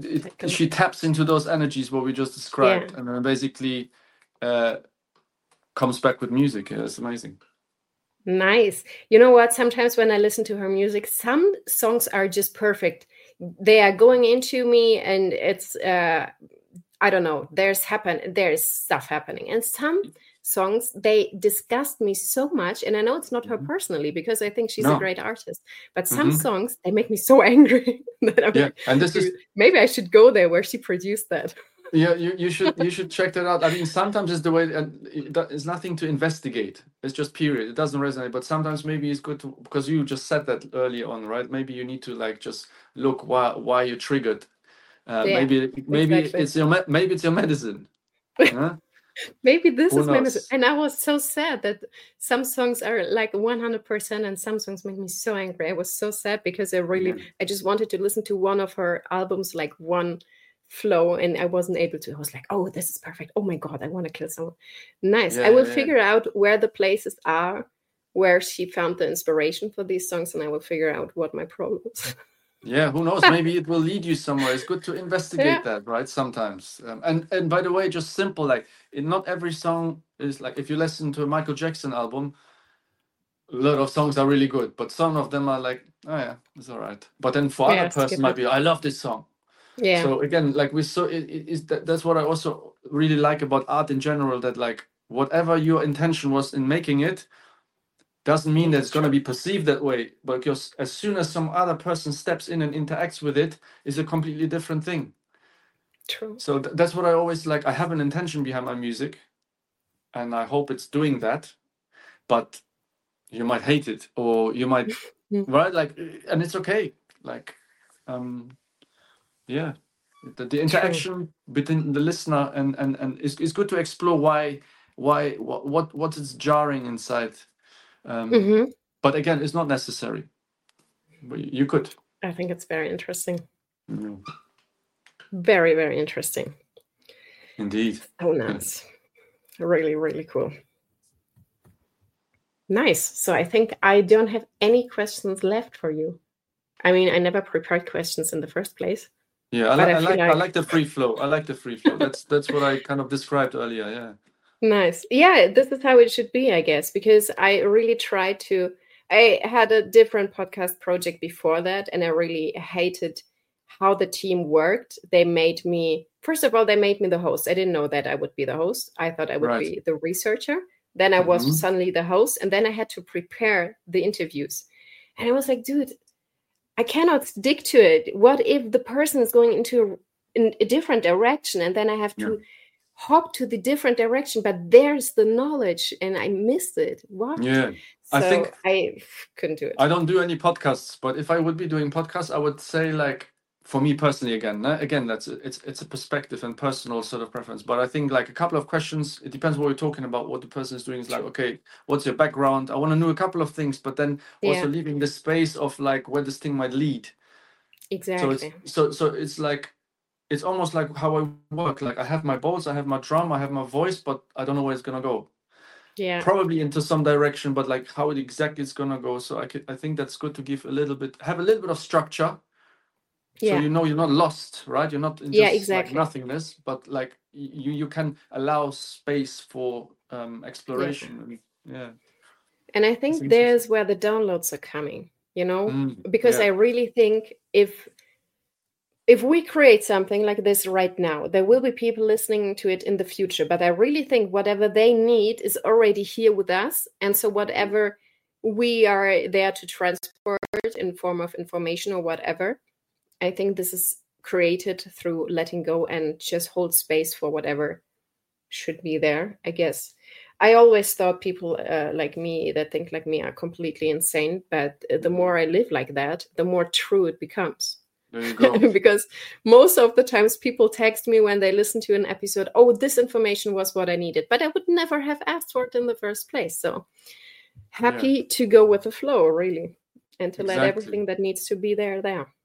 she taps into those energies what we just described, and then basically comes back with music. Yeah, it's amazing. Nice. You know what? Sometimes when I listen to her music, some songs are just perfect. They are going into me, and it's I don't know. There's stuff happening, and some songs, they disgust me so much. And I know it's not her personally, because I think she's a great artist. But some songs, they make me so angry that I'm like, and this is maybe I should go there where she produced that. Yeah, you should check that out. I mean, sometimes it's the way, and it's nothing to investigate. It's just period. It doesn't resonate. But sometimes maybe it's good to, because you just said that early on, right? Maybe you need to like just look why you're triggered. Maybe exactly. it's your medicine. Huh? Maybe this Who is my knows? message. And I was so sad that some songs are like 100% and some songs make me so angry. I was so sad because I just wanted to listen to one of her albums, like one flow, and I wasn't able to. I was like, oh, this is perfect. Oh my God, I want to kill someone. Nice. I will figure out where the places are where she found the inspiration for these songs, and I will figure out what my problem is. Yeah, who knows? Maybe it will lead you somewhere. It's good to investigate that, right? Sometimes. And by the way, just simple, like not every song is like, if you listen to a Michael Jackson album, a lot of songs are really good, but some of them are like, oh yeah, it's all right. But then for other person might be, I love this song. Yeah. So again, like that's what I also really like about art in general, that like whatever your intention was in making it, doesn't mean that it's going to be perceived that way, because as soon as some other person steps in and interacts with it, is a completely different thing. True. So that's what I always like. I have an intention behind my music, and I hope it's doing that, but you might hate it, or you might right, like, and it's okay. Like yeah, the interaction between the listener and it's good to explore what is jarring inside. But again, it's not necessary. But you could. I think it's very interesting. Very, very interesting. Indeed. Oh, nice. Really, really cool. Nice. So I think I don't have any questions left for you. I mean, I never prepared questions in the first place. Yeah, I like the free flow. I like the free flow. That's what I kind of described earlier. Yeah. Nice. Yeah, this is how it should be, I guess, because I really tried to. I had a different podcast project before that, and I really hated how the team worked. They made me, first of all, they made me the host. I didn't know that I would be the host. I thought I would be the researcher. Then I was suddenly the host, and then I had to prepare the interviews. And I was like, dude, I cannot stick to it. What if the person is going in a different direction, and then I have to hop to the different direction, but there's the knowledge and I missed it. What? Yeah. So I think I couldn't do it. I don't do any podcasts, but if I would be doing podcasts, I would say, like, for me personally, again, it's a perspective and personal sort of preference. But I think like a couple of questions, it depends what we're talking about, what the person is doing. Is like, okay, what's your background? I want to know a couple of things, but then also leaving the space of like where this thing might lead. Exactly. So it's like, it's almost like how I work. Like I have my balls, I have my drum, I have my voice, but I don't know where it's gonna go. Yeah. Probably into some direction, but like how it exactly is gonna go. So I think that's good to have a little bit of structure. So you know you're not lost, right? You're not in just like nothingness, but like you can allow space for exploration. And I think there's where the downloads are coming, you know, because I really think if we create something like this right now, there will be people listening to it in the future. But I really think whatever they need is already here with us. And so whatever we are there to transport in form of information or whatever, I think this is created through letting go and just hold space for whatever should be there, I guess. I always thought people like me that think like me are completely insane. But the more I live like that, the more true it becomes. There you go. Because most of the times people text me when they listen to an episode, oh, this information was what I needed, but I would never have asked for it in the first place. So happy to go with the flow, really, and to let everything that needs to be there.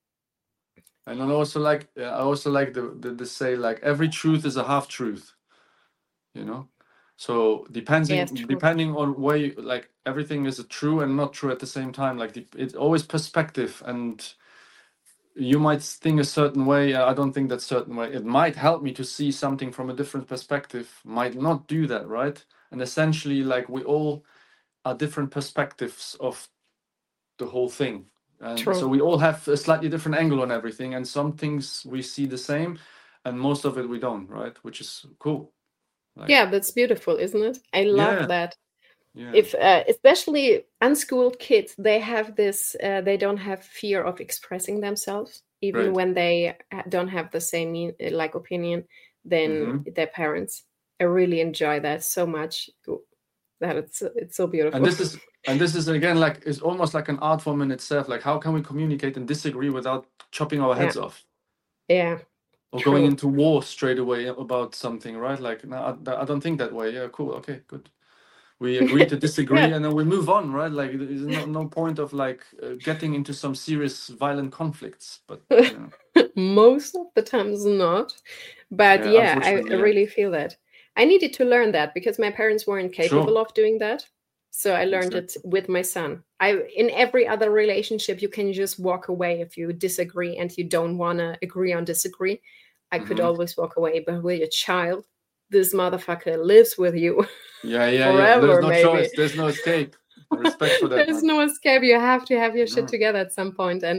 And I also like the say, like, every truth is a half truth, you know. So depending on where you, like, everything is a true and not true at the same time. Like it's always perspective, and you might think a certain way. I don't think that certain way. It might help me to see something from a different perspective. Might not do that, right? And essentially, like, we all are different perspectives of the whole thing. And True. so we all have a slightly different angle on everything. And some things we see the same, and most of it we don't, right? Which is cool. Like, Yeah, that's beautiful, isn't it? I love Yeah. that. yeah. If especially unschooled kids, they have this, they don't have fear of expressing themselves, even Right. when they don't have the same like opinion than Mhm. their parents. I really enjoy that so much. That it's so beautiful. And this is again, like, it's almost like an art form in itself. Like, how can we communicate and disagree without chopping our heads off Yeah, or true. going into war straight away about something, right? Like, no, I don't think that way. Yeah, cool. Okay, good. We agree to disagree, Yeah. and then we move on, right? Like, there's no point of like getting into some serious violent conflicts. But you know, Most of the times not. But Yeah, yeah, I unfortunately, yeah. really feel that. I needed to learn that because my parents weren't capable Sure. of doing that. So I learned it with my son. In every other relationship, you can just walk away if you disagree and you don't want to agree on disagree. I could Mhm. always walk away, but with your child, this motherfucker lives with you. Yeah. Forever, There's no maybe. choice. There's no escape. Respect for that. There's Man. no escape. You have to have your shit No. together at some point and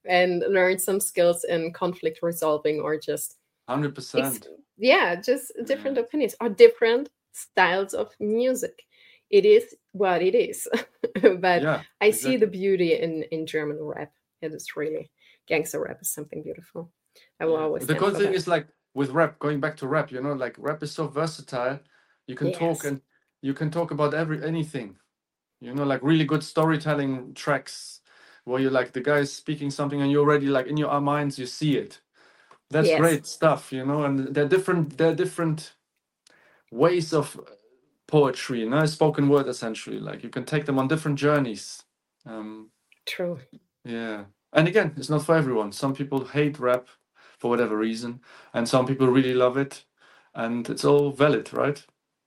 learn some skills in conflict resolving, or just 100%. just different opinions or different styles of music. It is what it is. But Yeah, I see the exactly. beauty in German rap. It is really, gangster rap is something beautiful. I will Yeah. always The stand cool for thing that. is, like, with rap, going back to rap, you know, like, rap is so versatile. You can talk, Yes. and you can talk about anything. You know, like, really good storytelling tracks where you like the guy is speaking something and you already, like, in your minds you see it. That's Yes. great stuff, you know. And there are different ways of poetry, you know, spoken word, essentially. Like, you can take them on different journeys. True. Yeah. And again, it's not for everyone. Some people hate rap for whatever reason, and some people really love it, and it's all valid, right?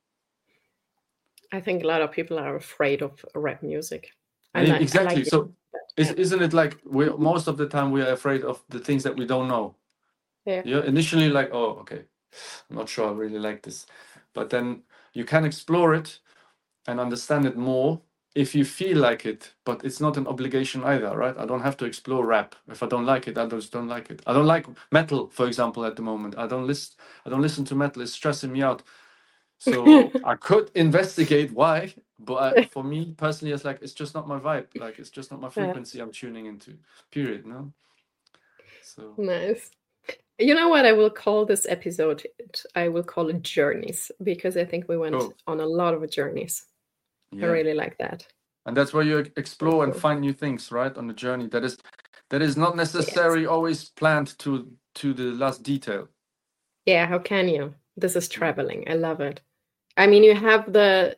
I think a lot of people are afraid of rap music. Exactly. So Yeah. isn't it like most of the time we are afraid of the things that we don't know? Yeah. Yeah. Initially, like, oh, okay, I'm not sure I really like this, but then you can explore it and understand it more if you feel like it. But it's not an obligation either, right? I don't have to explore rap. If I don't like it, I just don't like it. I don't like metal, for example, at the moment. I don't listen to metal. It's stressing me out. So I could investigate why, but for me personally, it's like, it's just not my vibe. Like, it's just not my frequency I'm tuning into. Period. No. So Nice. You know what I will call this episode? I will call it Journeys, because I think we went Cool. on a lot of journeys. yeah. I really like that. And that's where you explore and Cool. find new things, right, on the journey. That is not necessarily always planned to the last detail. Yeah, how can you? This is traveling. I love it. I mean, you have the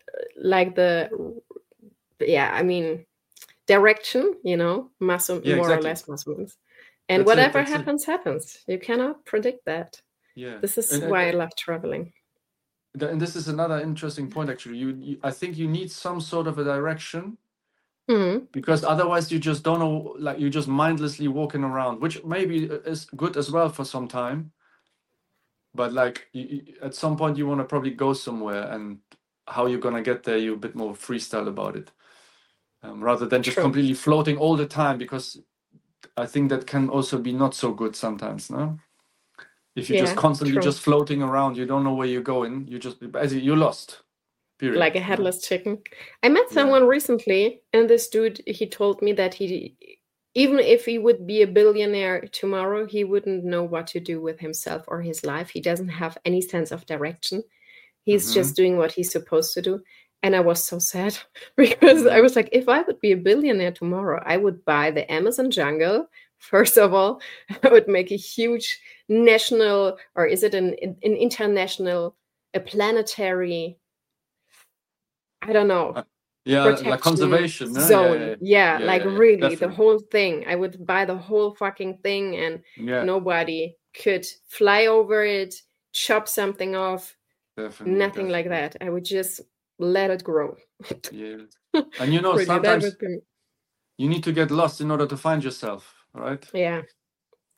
direction, you know, more Yeah, or exactly. less muscles. And That's whatever it. happens. You cannot predict that. Yeah. This is why I love traveling. And this is another interesting point, actually. I think you need some sort of a direction, because otherwise you just don't know, like, you're just mindlessly walking around, which maybe is good as well for some time. But like, at some point you want to probably go somewhere, and how you're going to get there, you're a bit more freestyle about it, rather than just True. completely floating all the time, because I think that can also be not so good sometimes, no? If you're just constantly just floating around, you don't know where you're going. You're lost. Period. Like a headless chicken. I met someone recently, and this dude, he told me that even if he would be a billionaire tomorrow, he wouldn't know what to do with himself or his life. He doesn't have any sense of direction. He's just doing what he's supposed to do. And I was so sad, because I was like, if I would be a billionaire tomorrow, I would buy the Amazon jungle. First of all, I would make a huge national, or is it an international, a planetary, I don't know. Like conservation zone. Like really, definitely. the whole thing. I would buy the whole fucking thing, and nobody could fly over it, chop something off. Definitely. Nothing like that. I would just let it grow. Yeah. And you know, really, sometimes you need to get lost in order to find yourself, right? Yeah.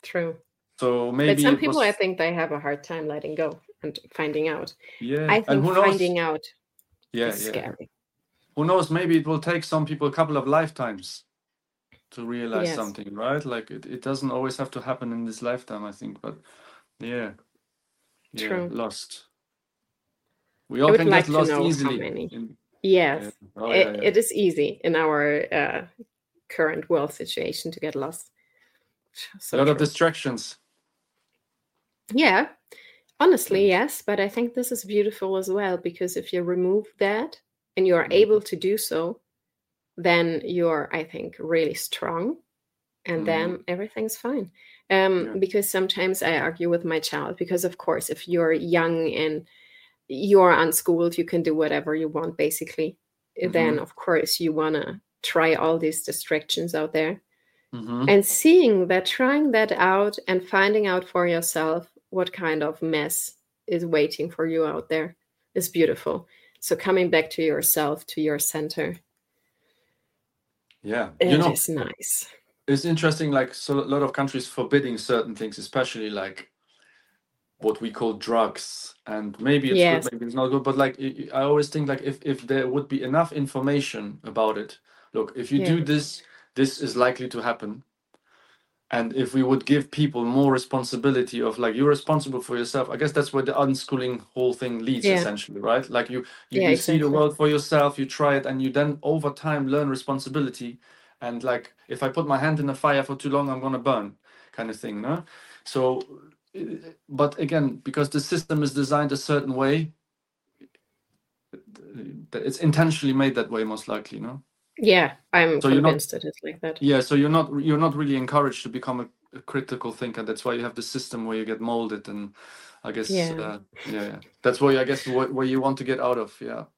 True. So maybe But some it people, was, I think, they have a hard time letting go and finding out. yeah. I And think who knows? finding out Yeah, is yeah. scary. Who knows? Maybe it will take some people a couple of lifetimes to realize Yes. something, right? Like it doesn't always have to happen in this lifetime, I think. But yeah, True. lost. We I all would can like get to lost know how easily. many. Yeah. Yes. Oh, yeah, yeah. It is easy in our current world situation to get lost. A So lot of true. distractions. Yeah. Honestly, yes. But I think this is beautiful as well, because if you remove that and you're able to do so, then you're, I think, really strong. And then everything's fine. Because sometimes I argue with my child, because of course, if you're young and you're unschooled, you can do whatever you want, basically. Then, of course, you want to try all these distractions out there. And seeing that, trying that out and finding out for yourself what kind of mess is waiting for you out there is beautiful. So coming back to yourself, to your center. Yeah. It is nice. It's interesting, like, so a lot of countries forbidding certain things, especially like what we call drugs. And maybe it's Yes. good, maybe it's not good. But like, I always think like if there would be enough information about it, look, if you do this, this is likely to happen. And if we would give people more responsibility of like, you're responsible for yourself, I guess that's where the unschooling whole thing leads, essentially, right? Like you exactly. see the world for yourself, you try it, and you then over time learn responsibility. And like, if I put my hand in the fire for too long, I'm gonna burn, kind of thing, no? So, but again, because the system is designed a certain way, it's intentionally made that way, most likely, no? Yeah, I'm So convinced it is like that. Yeah, so you're not really encouraged to become a critical thinker. That's why you have the system where you get molded, and I guess that's why I guess where you want to get out of. Yeah.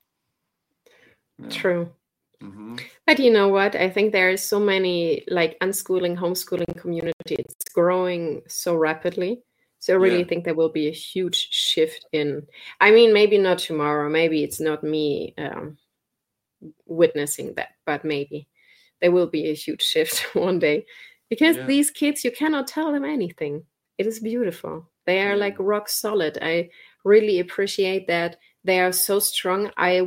True. But you know what? I think there is so many like unschooling, homeschooling community. It's growing so rapidly. So I really think there will be a huge shift in. I mean, maybe not tomorrow. Maybe it's not me witnessing that, but maybe there will be a huge shift one day, because these kids, you cannot tell them anything. It is beautiful. They are like rock solid. I really appreciate that they are so strong. I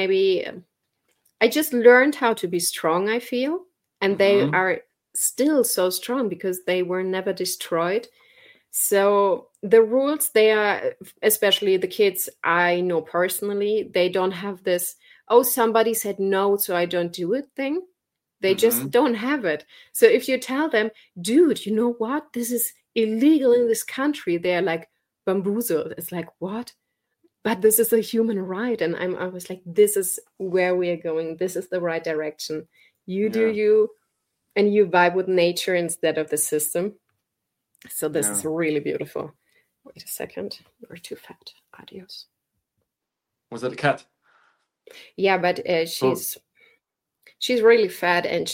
just learned how to be strong, I feel, and they are still so strong because they were never destroyed. So the rules, they are, especially the kids I know personally, they don't have this, oh, somebody said no, so I don't do it thing. They just don't have it. So if you tell them, dude, you know what? This is illegal in this country, they're like bamboozled. It's like, what? But this is a human right. And I was like, this is where we are going. This is the right direction. You do you, and you vibe with nature instead of the system. So this is really beautiful. Wait a second. You're too fat. Adios. Was that a cat? Yeah, but she's really fat, and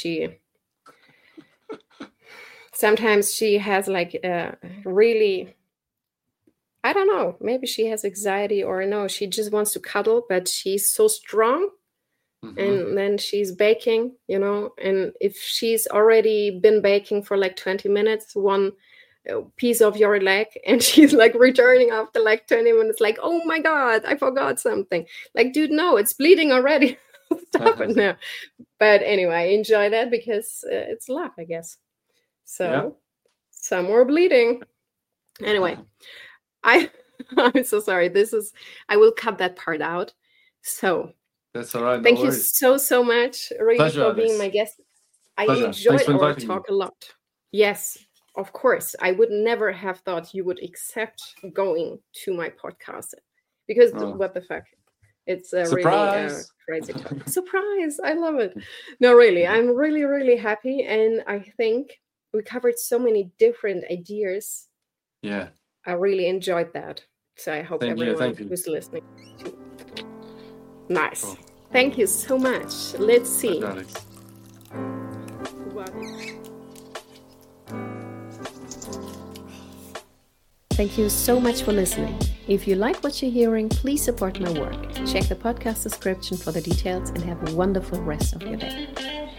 sometimes she has like really, I don't know, maybe she has anxiety, or no, she just wants to cuddle, but she's so strong. And then she's baking, and if she's already been baking for like 20 minutes, one piece of your leg, and she's like returning after like 20 minutes, like, oh my God, I forgot something. Like, dude, no, it's bleeding already. Stop it now. But anyway, enjoy that, because it's love, I guess. So some more bleeding. Anyway, I'm so sorry. I will cut that part out. So that's all right. Thank you so much, really, Pleasure, for being my guest. I enjoyed our talk a lot. Yes, of course. I would never have thought you would accept going to my podcast, because what the fuck? It's a really crazy talk. Surprise! I love it. No, really, I'm really, really happy, and I think we covered so many different ideas. Yeah, I really enjoyed that. So I hope everyone who's listening. Nice. Cool. Thank you so much. Let's see. Thank you so much for listening. If you like what you're hearing, please support my work. Check the podcast description for the details, and have a wonderful rest of your day.